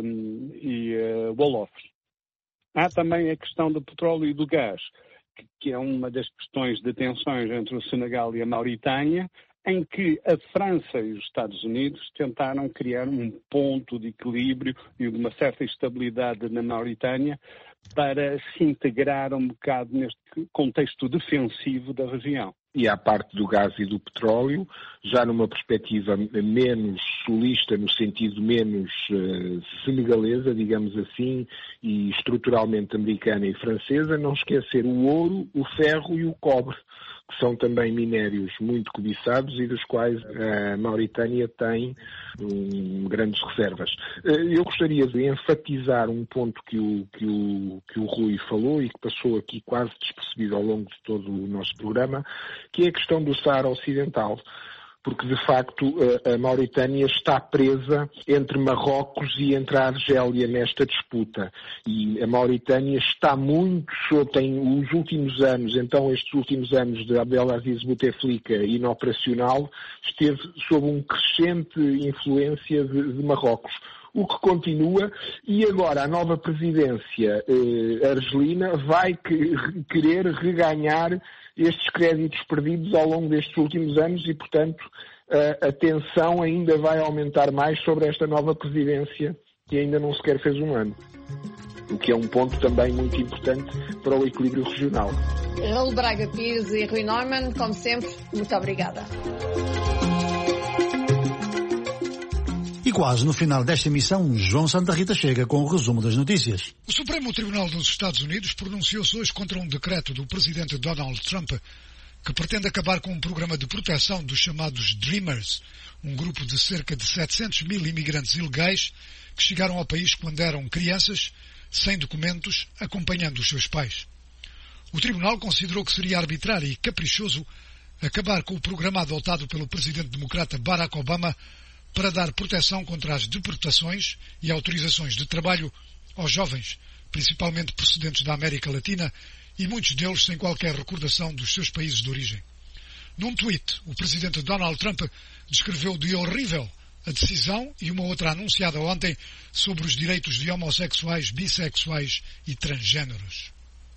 Wolofs. Há também a questão do petróleo e do gás, que é uma das questões de tensões entre o Senegal e a Mauritânia, em que a França e os Estados Unidos tentaram criar um ponto de equilíbrio e de uma certa estabilidade na Mauritânia para se integrar um bocado neste contexto defensivo da região. E à parte do gás e do petróleo, já numa perspectiva menos sulista, no sentido menos senegalesa, digamos assim, e estruturalmente americana e francesa, não esquecer o ouro, o ferro e o cobre, que são também minérios muito cobiçados e dos quais a Mauritânia tem grandes reservas. Eu gostaria de enfatizar um ponto que o Rui falou e que passou aqui quase despercebido ao longo de todo o nosso programa, que é a questão do Saara Ocidental. Porque, de facto, a Mauritânia está presa entre Marrocos e entre a Argélia nesta disputa. E a Mauritânia está tem os últimos anos, então estes últimos anos de Abdelaziz Bouteflika inoperacional, esteve sob um crescente influência de Marrocos. O que continua, e agora a nova presidência argelina vai querer reganhar estes créditos perdidos ao longo destes últimos anos e, portanto, a tensão ainda vai aumentar mais sobre esta nova presidência que ainda não sequer fez um ano. O que é um ponto também muito importante para o equilíbrio regional. Raul Braga Pires e Rui Norman, como sempre, muito obrigada. E quase no final desta emissão, João Santa Rita chega com o resumo das notícias. O Supremo Tribunal dos Estados Unidos pronunciou-se hoje contra um decreto do presidente Donald Trump que pretende acabar com um programa de proteção dos chamados Dreamers, um grupo de cerca de 700 mil imigrantes ilegais que chegaram ao país quando eram crianças, sem documentos, acompanhando os seus pais. O Tribunal considerou que seria arbitrário e caprichoso acabar com o programa adotado pelo presidente democrata Barack Obama para dar proteção contra as deportações e autorizações de trabalho aos jovens, principalmente procedentes da América Latina, e muitos deles sem qualquer recordação dos seus países de origem. Num tweet, o presidente Donald Trump descreveu de horrível a decisão e uma outra anunciada ontem sobre os direitos de homossexuais, bissexuais e transgêneros.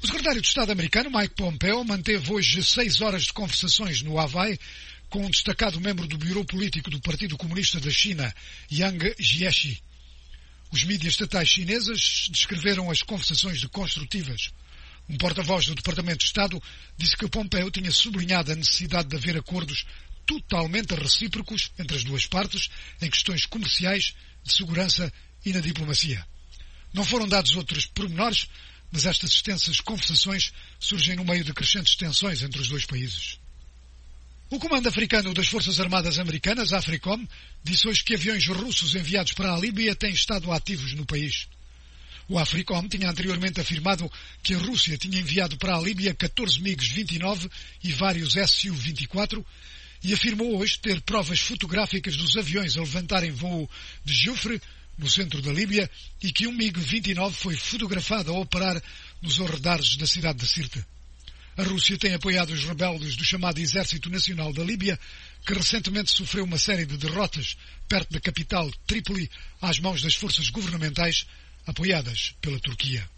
O secretário de Estado americano, Mike Pompeo, manteve hoje 6 horas de conversações no Havaí com um destacado membro do Bureau Político do Partido Comunista da China, Yang Jiechi. Os mídias estatais chineses descreveram as conversações de construtivas. Um porta-voz do Departamento de Estado disse que Pompeo tinha sublinhado a necessidade de haver acordos totalmente recíprocos entre as duas partes em questões comerciais, de segurança e na diplomacia. Não foram dados outros pormenores, mas estas extensas conversações surgem no meio de crescentes tensões entre os dois países. O Comando Africano das Forças Armadas Americanas, AFRICOM, disse hoje que aviões russos enviados para a Líbia têm estado ativos no país. O AFRICOM tinha anteriormente afirmado que a Rússia tinha enviado para a Líbia 14 MiG-29 e vários Su-24 e afirmou hoje ter provas fotográficas dos aviões a levantarem voo de Jufre, no centro da Líbia, e que um MiG-29 foi fotografado a operar nos arredores da cidade de Sirte. A Rússia tem apoiado os rebeldes do chamado Exército Nacional da Líbia, que recentemente sofreu uma série de derrotas perto da capital Trípoli às mãos das forças governamentais apoiadas pela Turquia.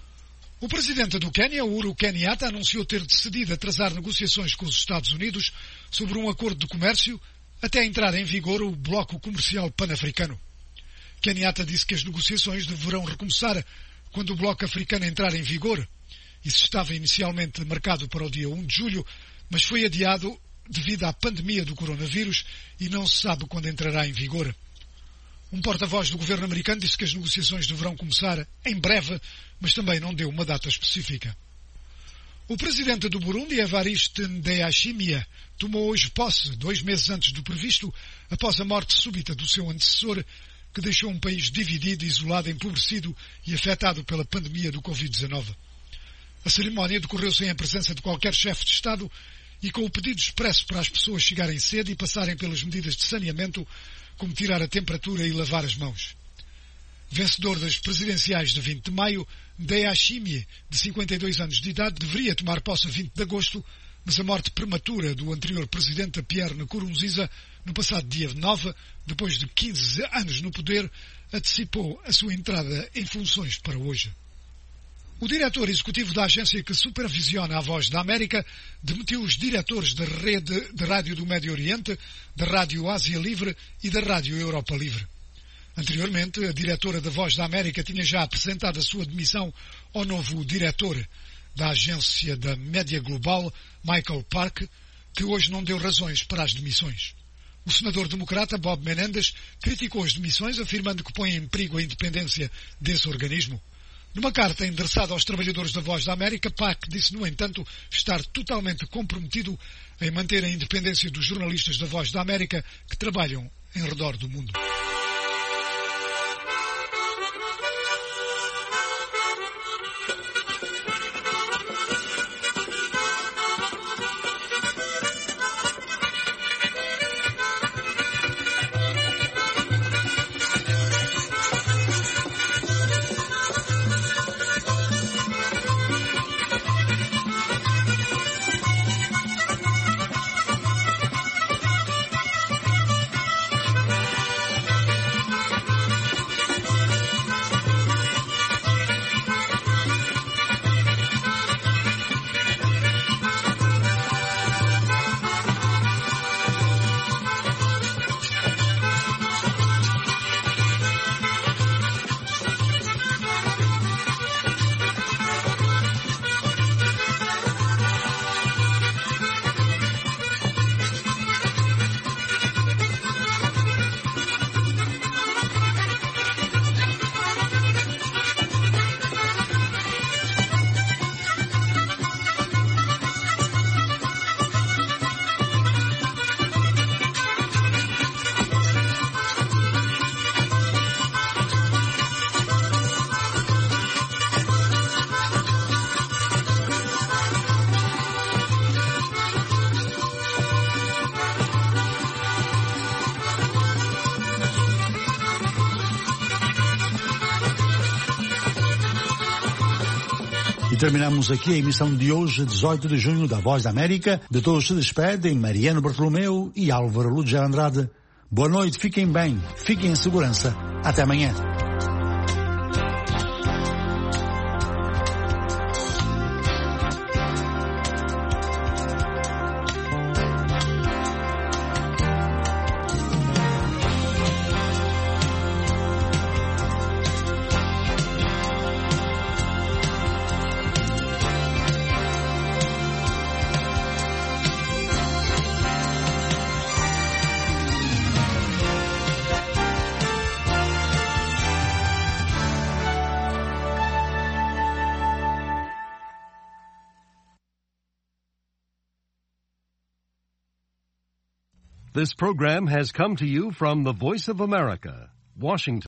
O presidente do Quênia, Uhuru Kenyatta, anunciou ter decidido atrasar negociações com os Estados Unidos sobre um acordo de comércio até entrar em vigor o bloco comercial pan-africano. Kenyatta disse que as negociações deverão recomeçar quando o bloco africano entrar em vigor. Isso estava inicialmente marcado para o dia 1 de julho, mas foi adiado devido à pandemia do coronavírus e não se sabe quando entrará em vigor. Um porta-voz do governo americano disse que as negociações deverão começar em breve, mas também não deu uma data específica. O presidente do Burundi, Evariste Ndayishimiye, tomou hoje posse, 2 meses antes do previsto, após a morte súbita do seu antecessor, que deixou um país dividido, isolado, empobrecido e afetado pela pandemia do Covid-19. A cerimónia decorreu sem a presença de qualquer chefe de Estado e com o pedido expresso para as pessoas chegarem cedo e passarem pelas medidas de saneamento, como tirar a temperatura e lavar as mãos. Vencedor das presidenciais de 20 de maio, Ndayishimiye, de 52 anos de idade, deveria tomar posse a 20 de agosto, mas a morte prematura do anterior presidente Pierre Nkurunziza, no passado dia 9, depois de 15 anos no poder, antecipou a sua entrada em funções para hoje. O diretor executivo da agência que supervisiona a Voz da América demitiu os diretores da rede de rádio do Médio Oriente, da Rádio Ásia Livre e da Rádio Europa Livre. Anteriormente, a diretora da Voz da América tinha já apresentado a sua demissão ao novo diretor da agência da Média Global, Michael Park, que hoje não deu razões para as demissões. O senador democrata Bob Menendez criticou as demissões, afirmando que põe em perigo a independência desse organismo. Numa carta endereçada aos trabalhadores da Voz da América, Park disse, no entanto, estar totalmente comprometido em manter a independência dos jornalistas da Voz da América que trabalham em redor do mundo. Terminamos aqui a emissão de hoje, 18 de junho, da Voz da América. De todos se despedem Mariano Bartolomeu e Álvaro Lúcia Andrade. Boa noite, fiquem bem, fiquem em segurança. Até amanhã. This program has come to you from the Voice of America, Washington.